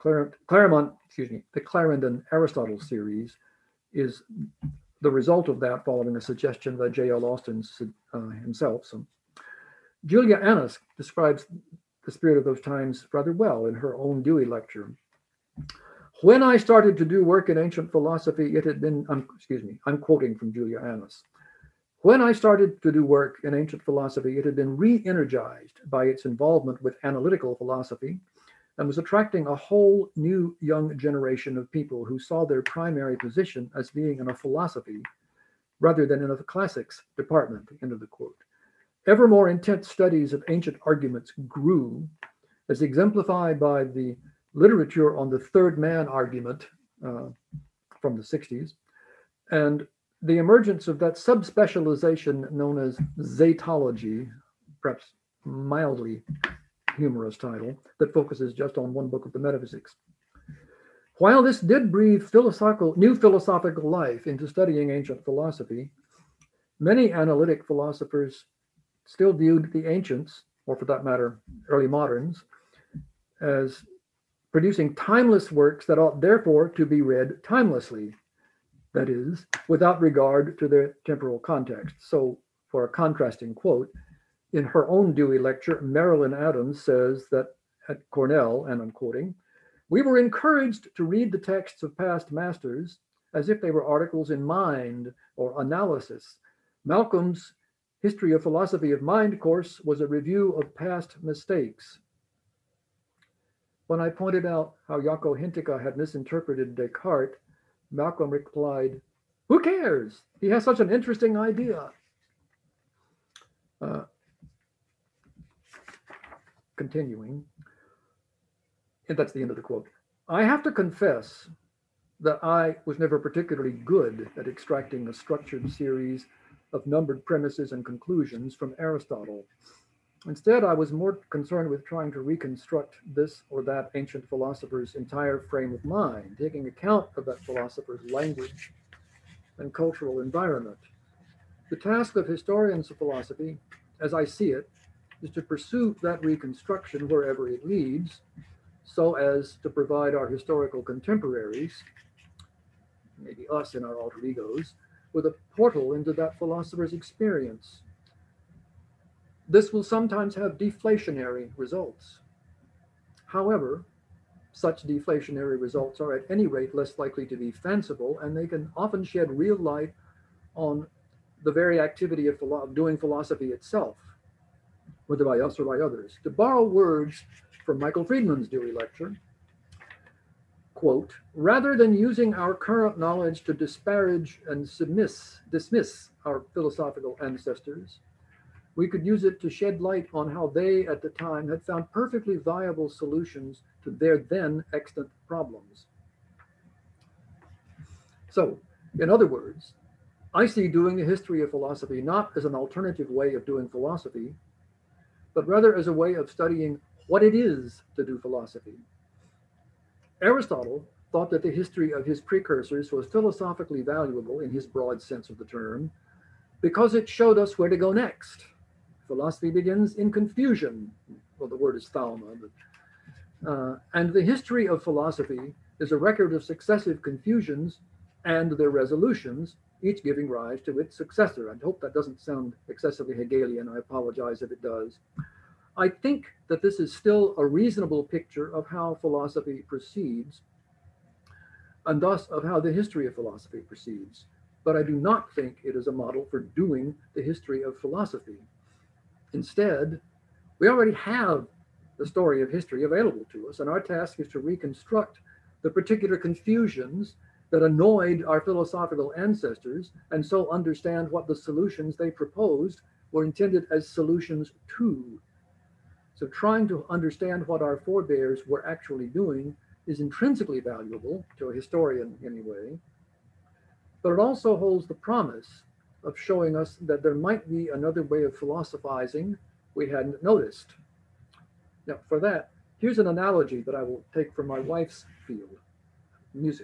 Clarendon Aristotle series is the result of that, following a suggestion by J.L. Austin himself. So Julia Annis describes the spirit of those times rather well in her own Dewey lecture. When I started to do work in ancient philosophy, it had been, I'm quoting from Julia Annis. When I started to do work in ancient philosophy, it had been re-energized by its involvement with analytical philosophy and was attracting a whole new young generation of people who saw their primary position as being in a philosophy rather than in a classics department, end of the quote. Ever more intense studies of ancient arguments grew, as exemplified by the literature on the third man argument from the 60s, and the emergence of that subspecialization known as Zatology, perhaps mildly humorous title, that focuses just on one book of the metaphysics. While this did breathe new philosophical life into studying ancient philosophy, many analytic philosophers still viewed the ancients, or for that matter, early moderns, as producing timeless works that ought therefore to be read timelessly, that is, without regard to their temporal context. So, for a contrasting quote, in her own Dewey lecture, Marilyn Adams says that at Cornell, and I'm quoting, "We were encouraged to read the texts of past masters as if they were articles in mind or analysis. Malcolm's History of Philosophy of Mind course was a review of past mistakes." When I pointed out how Jaakko Hintikka had misinterpreted Descartes, Malcolm replied, "Who cares? He has such an interesting idea." Continuing, and that's the end of the quote. I have to confess that I was never particularly good at extracting a structured series of numbered premises and conclusions from Aristotle. Instead, I was more concerned with trying to reconstruct this or that ancient philosopher's entire frame of mind, taking account of that philosopher's language and cultural environment. The task of historians of philosophy, as I see it, is to pursue that reconstruction wherever it leads, so as to provide our historical contemporaries, maybe us in our alter egos, with a portal into that philosopher's experience. This will sometimes have deflationary results. However, such deflationary results are at any rate less likely to be fanciful, and they can often shed real light on the very activity of doing philosophy itself, whether by us or by others. To borrow words from Michael Friedman's Dewey lecture, quote, rather than using our current knowledge to disparage and dismiss our philosophical ancestors, we could use it to shed light on how they at the time had found perfectly viable solutions to their then extant problems. So, in other words, I see doing the history of philosophy not as an alternative way of doing philosophy, but rather as a way of studying what it is to do philosophy. Aristotle thought that the history of his precursors was philosophically valuable in his broad sense of the term because it showed us where to go next. Philosophy begins in confusion. Well, the word is thauma, and the history of philosophy is a record of successive confusions and their resolutions, each giving rise to its successor. I hope that doesn't sound excessively Hegelian. I apologize if it does. I think that this is still a reasonable picture of how philosophy proceeds, and thus of how the history of philosophy proceeds. But I do not think it is a model for doing the history of philosophy. Instead, we already have the story of history available to us, and our task is to reconstruct the particular confusions that annoyed our philosophical ancestors, and so understand what the solutions they proposed were intended as solutions to. So trying to understand what our forebears were actually doing is intrinsically valuable to a historian anyway, but it also holds the promise of showing us that there might be another way of philosophizing we hadn't noticed. Now, for that, here's an analogy that I will take from my wife's field, music.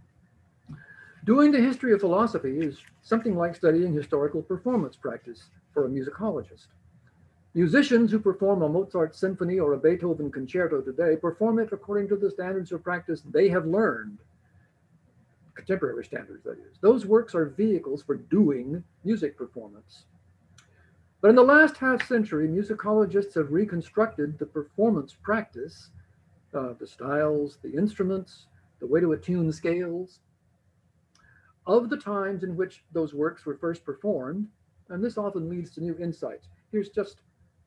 Doing the history of philosophy is something like studying historical performance practice for a musicologist. Musicians who perform a Mozart symphony or a Beethoven concerto today perform it according to the standards of practice they have learned, contemporary standards, that is. Those works are vehicles for doing music performance. But in the last half century, musicologists have reconstructed the performance practice, the styles, the instruments, the way to attune scales, of the times in which those works were first performed, and this often leads to new insights. Here's just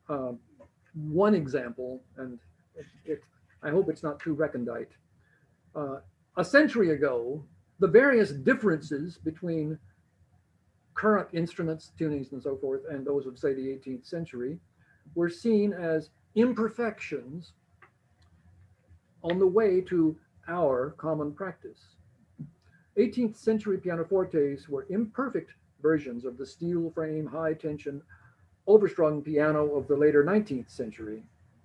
one example, and I hope it's not too recondite. A century ago, the various differences between current instruments, tunings, and so forth, and those of, say, the 18th century, were seen as imperfections on the way to our common practice. 18th century pianofortes were imperfect versions of the steel frame, high tension, overstrung piano of the later 19th century.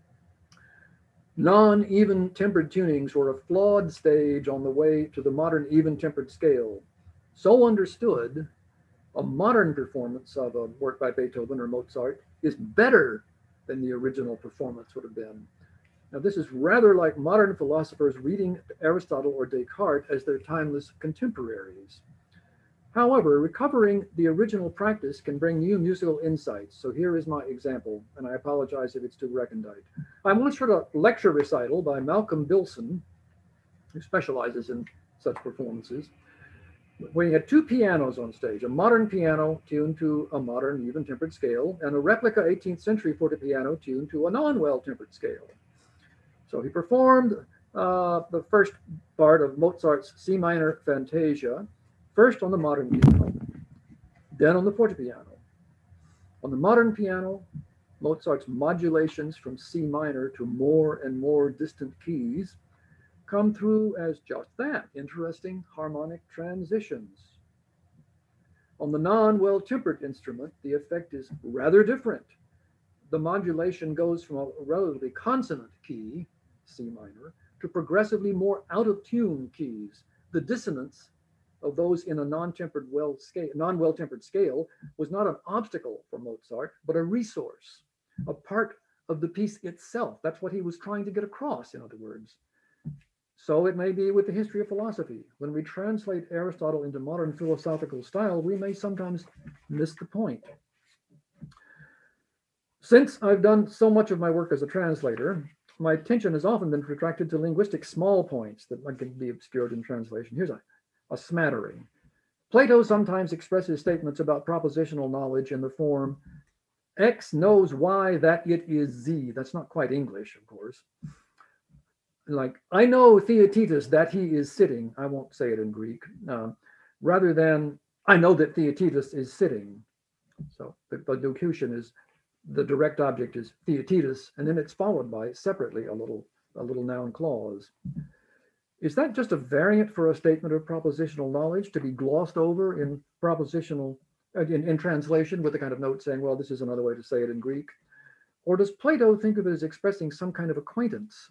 Non-even tempered tunings were a flawed stage on the way to the modern even tempered scale. So understood, a modern performance of a work by Beethoven or Mozart is better than the original performance would have been. Now, this is rather like modern philosophers reading Aristotle or Descartes as their timeless contemporaries. However, recovering the original practice can bring new musical insights. So here is my example, and I apologize if it's too recondite. I once heard a lecture recital by Malcolm Bilson, who specializes in such performances, where he had two pianos on stage, a modern piano tuned to a modern even-tempered scale, and a replica 18th century fortepiano tuned to a non-well-tempered scale. So he performed the first part of Mozart's C minor Fantasia, first on the modern piano, then on the fortepiano. On the modern piano, Mozart's modulations from C minor to more and more distant keys come through as just that, interesting harmonic transitions. On the non-well-tempered instrument, the effect is rather different. The modulation goes from a relatively consonant key, C minor, to progressively more out-of-tune keys. The dissonance of those in a non-well-tempered scale was not an obstacle for Mozart, but a resource, a part of the piece itself. That's what he was trying to get across, in other words. So it may be with the history of philosophy. When we translate Aristotle into modern philosophical style, we may sometimes miss the point. Since I've done so much of my work as a translator, my attention has often been retracted to linguistic small points that can be obscured in translation. Here's a smattering. Plato sometimes expresses statements about propositional knowledge in the form, X knows Y that it is Z. That's not quite English, of course. Like, I know Theaetetus that he is sitting. I won't say it in Greek. Rather than, I know that Theaetetus is sitting. So the locution is, the direct object is Theaetetus, and then it's followed by, separately, a little noun clause. Is that just a variant for a statement of propositional knowledge to be glossed over in propositional, in translation, with a kind of note saying, well, this is another way to say it in Greek? Or does Plato think of it as expressing some kind of acquaintance?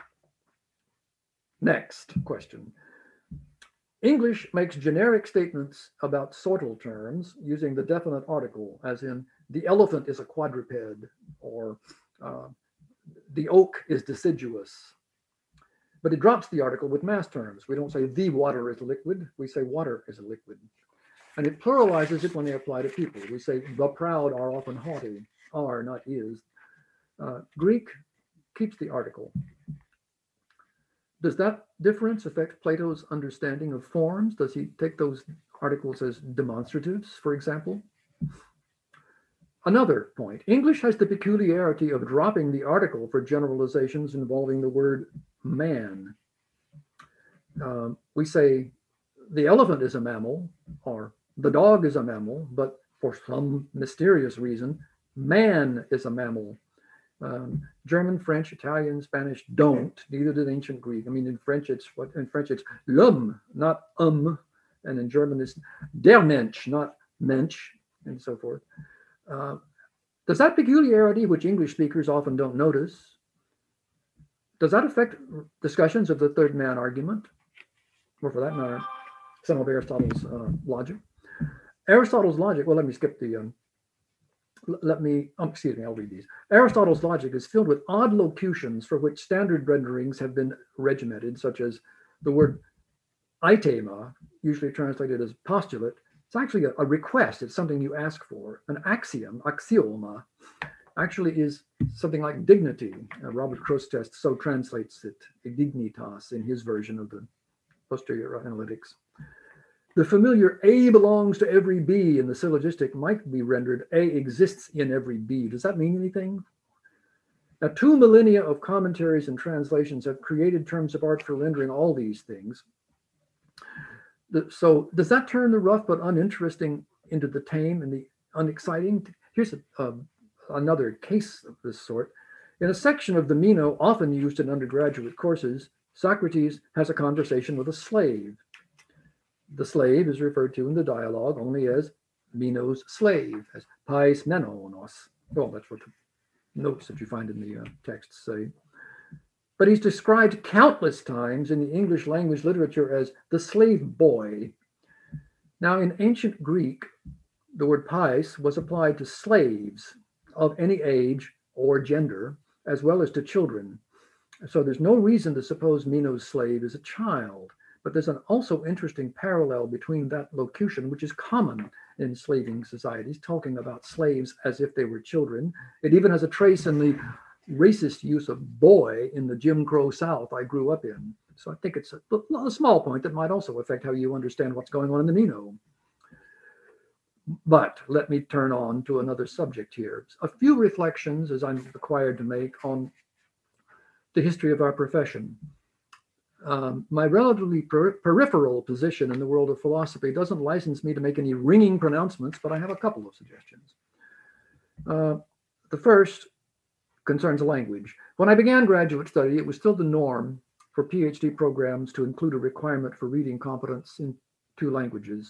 Next question. English makes generic statements about sortal terms using the definite article, as in, the elephant is a quadruped, or the oak is deciduous. But it drops the article with mass terms. We don't say the water is a liquid, we say water is a liquid. And it pluralizes it when they apply to people. We say the proud are often haughty, are, not is. Greek keeps the article. Does that difference affect Plato's understanding of forms? Does he take those articles as demonstratives, for example? Another point, English has the peculiarity of dropping the article for generalizations involving the word man. We say the elephant is a mammal, or the dog is a mammal, but for some mysterious reason, man is a mammal. German, French, Italian, Spanish don't. Neither did ancient Greek. I mean, in French it's l'homme, not and in German it's der Mensch, not Mensch, and so forth. Does that peculiarity, which English speakers often don't notice, does that affect discussions of the third man argument, or for that matter, some of Aristotle's logic? Aristotle's logic. Well, let me skip the. Excuse me, I'll read these. Aristotle's logic is filled with odd locutions for which standard renderings have been regimented, such as the word aitema, usually translated as postulate. It's actually a request. It's something you ask for. An axiom, axioma, actually is something like dignity. Robert Grosseteste so translates it, dignitas, in his version of the posterior analytics. The familiar A belongs to every B in the syllogistic might be rendered A exists in every B. Does that mean anything? Now, 2 millennia of commentaries and translations have created terms of art for rendering all these things. So does that turn the rough but uninteresting into the tame and the unexciting? Here's another case of this sort. In a section of the Meno often used in undergraduate courses, Socrates has a conversation with a slave. The slave is referred to in the dialogue only as Meno's slave, as pais menonos. Well, that's what the notes that you find in the text say. But he's described countless times in the English language literature as the slave boy. Now, in ancient Greek, the word pais was applied to slaves of any age or gender, as well as to children. So there's no reason to suppose Meno's slave is a child. But there's an also interesting parallel between that locution, which is common in slaving societies, talking about slaves as if they were children. It even has a trace in the racist use of boy in the Jim Crow South I grew up in. So I think it's a small point that might also affect how you understand what's going on in the Meno. But let me turn on to another subject here. A few reflections, as I'm required to make, on the history of our profession. My relatively peripheral position in the world of philosophy doesn't license me to make any ringing pronouncements, but I have a couple of suggestions. The first concerns language. When I began graduate study, it was still the norm for PhD programs to include a requirement for reading competence in 2 languages.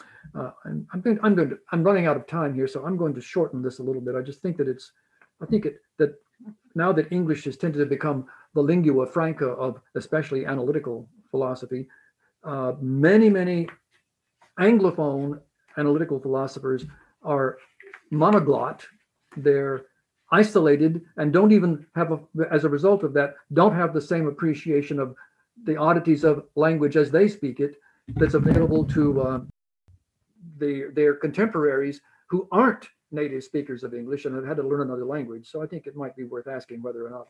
I'm running out of time here, so I'm going to shorten this a little bit. I just think that that now that English has tended to become the lingua franca of especially analytical philosophy, many Anglophone analytical philosophers are monoglot. They're isolated and don't even have, as a result of that, don't have the same appreciation of the oddities of language as they speak it that's available to their contemporaries who aren't native speakers of English and have had to learn another language. So I think it might be worth asking whether or not.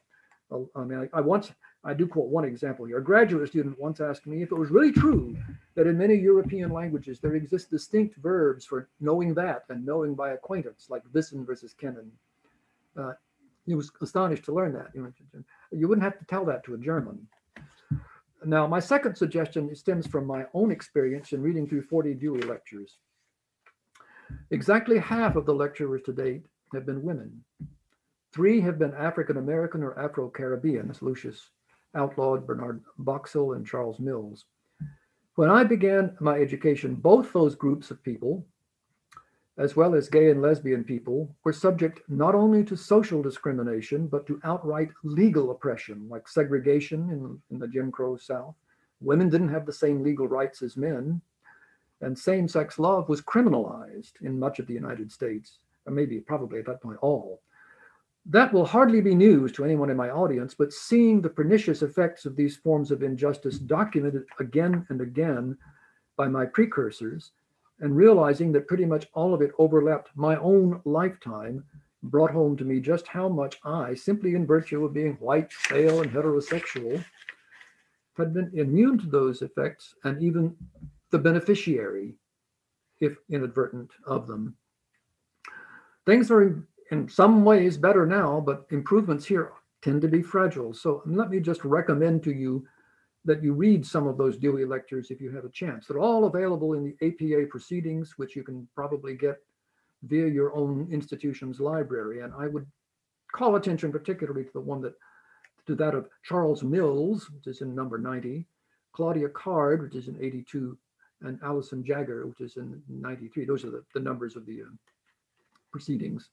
I do quote one example here. A graduate student once asked me if it was really true that in many European languages there exist distinct verbs for knowing that and knowing by acquaintance, like wissen versus kennen. He was astonished to learn that. You wouldn't have to tell that to a German. Now, my second suggestion stems from my own experience in reading through 40 Dewey lectures. Exactly half of the lecturers to date have been women. 3 have been African American or Afro-Caribbean, as Lucius outlawed, Bernard Boxall, and Charles Mills. When I began my education, both those groups of people, as well as gay and lesbian people, were subject not only to social discrimination, but to outright legal oppression, like segregation in the Jim Crow South. Women didn't have the same legal rights as men, and same-sex love was criminalized in much of the United States, or maybe probably at that point all. That will hardly be news to anyone in my audience, but seeing the pernicious effects of these forms of injustice documented again and again by my precursors, and realizing that pretty much all of it overlapped my own lifetime, brought home to me just how much I, simply in virtue of being white, male, and heterosexual, had been immune to those effects and even the beneficiary, if inadvertent, of them. Things are in some ways better now, but improvements here tend to be fragile. So let me just recommend to you that you read some of those Dewey lectures if you have a chance. They're all available in the APA proceedings, which you can probably get via your own institution's library. And I would call attention particularly to that of Charles Mills, which is in number 90, Claudia Card, which is in 82, and Allison Jagger, which is in 93. Those are the numbers of the proceedings.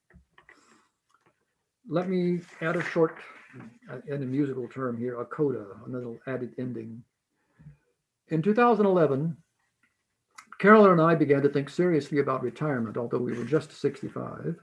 Let me add a short, in a musical term here, a coda, another added ending. In 2011, Carolyn and I began to think seriously about retirement, although we were just 65.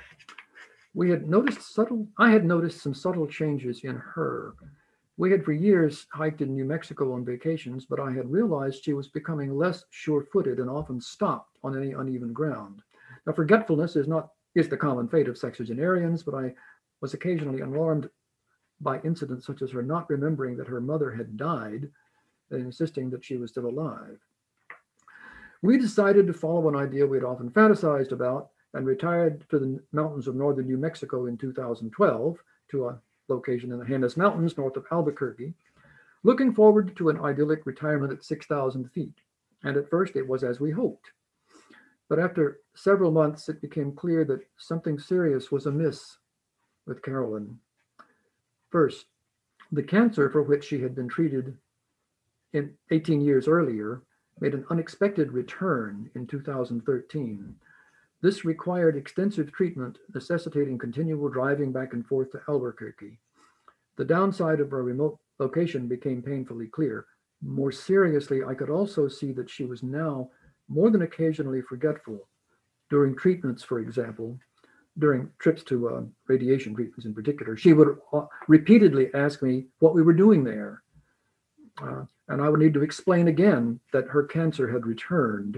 I had noticed some subtle changes in her. We had for years hiked in New Mexico on vacations, but I had realized she was becoming less sure-footed and often stopped on any uneven ground. Now, forgetfulness is the common fate of sexagenarians, but I was occasionally alarmed by incidents such as her not remembering that her mother had died and insisting that she was still alive. We decided to follow an idea we had often fantasized about and retired to the mountains of northern New Mexico in 2012 to a location in the Jemez Mountains north of Albuquerque, looking forward to an idyllic retirement at 6,000 feet. And at first it was as we hoped. But after several months, it became clear that something serious was amiss with Carolyn. First, the cancer for which she had been treated 18 years earlier made an unexpected return in 2013. This required extensive treatment, necessitating continual driving back and forth to Albuquerque. The downside of her remote location became painfully clear. More seriously, I could also see that she was now more than occasionally forgetful. During treatments, for example, during trips to radiation treatments in particular, she would repeatedly ask me what we were doing there. And I would need to explain again that her cancer had returned.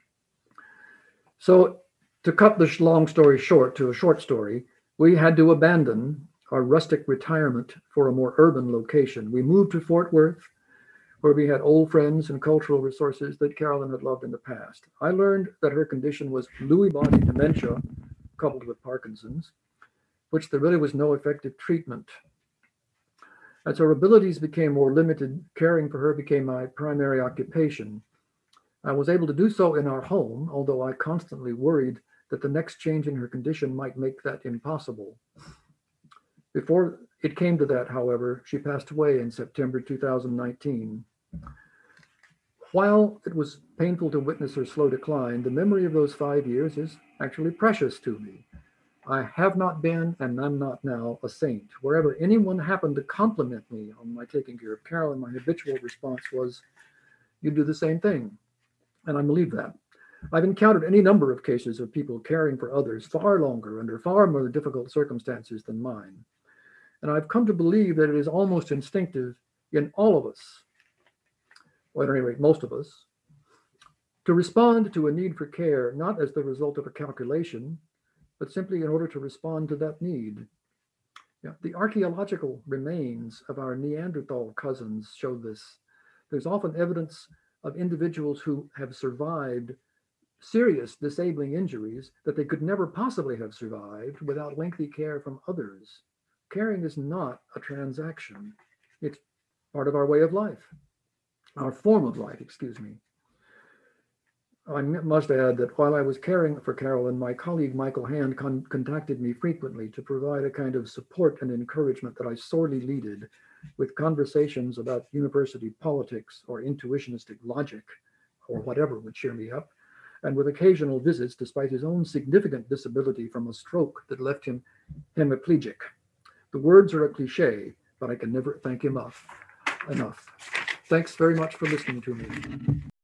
So to cut this long story short to a short story, we had to abandon our rustic retirement for a more urban location. We moved to Fort Worth, where we had old friends and cultural resources that Carolyn had loved in the past. I learned that her condition was Lewy body dementia coupled with Parkinson's, which there really was no effective treatment. As her abilities became more limited, caring for her became my primary occupation. I was able to do so in our home, although I constantly worried that the next change in her condition might make that impossible. Before it came to that, however, she passed away in September 2019. While it was painful to witness her slow decline, the memory of those 5 years is actually precious to me. I have not been, and I'm not now, a saint. Wherever anyone happened to compliment me on my taking care of Carolyn, my habitual response was, "You do the same thing." And I believe that. I've encountered any number of cases of people caring for others far longer under far more difficult circumstances than mine. And I've come to believe that it is almost instinctive in all of us, or at any rate, most of us, to respond to a need for care not as the result of a calculation, but simply in order to respond to that need. Yeah, the archaeological remains of our Neanderthal cousins show this. There's often evidence of individuals who have survived serious disabling injuries that they could never possibly have survived without lengthy care from others. Caring is not a transaction. It's part of our way of life, our form of life, excuse me. I must add that while I was caring for Carolyn, my colleague Michael Hand contacted me frequently to provide a kind of support and encouragement that I sorely needed, with conversations about university politics or intuitionistic logic or whatever would cheer me up, and with occasional visits despite his own significant disability from a stroke that left him hemiplegic. The words are a cliche, but I can never thank him enough. Thanks very much for listening to me.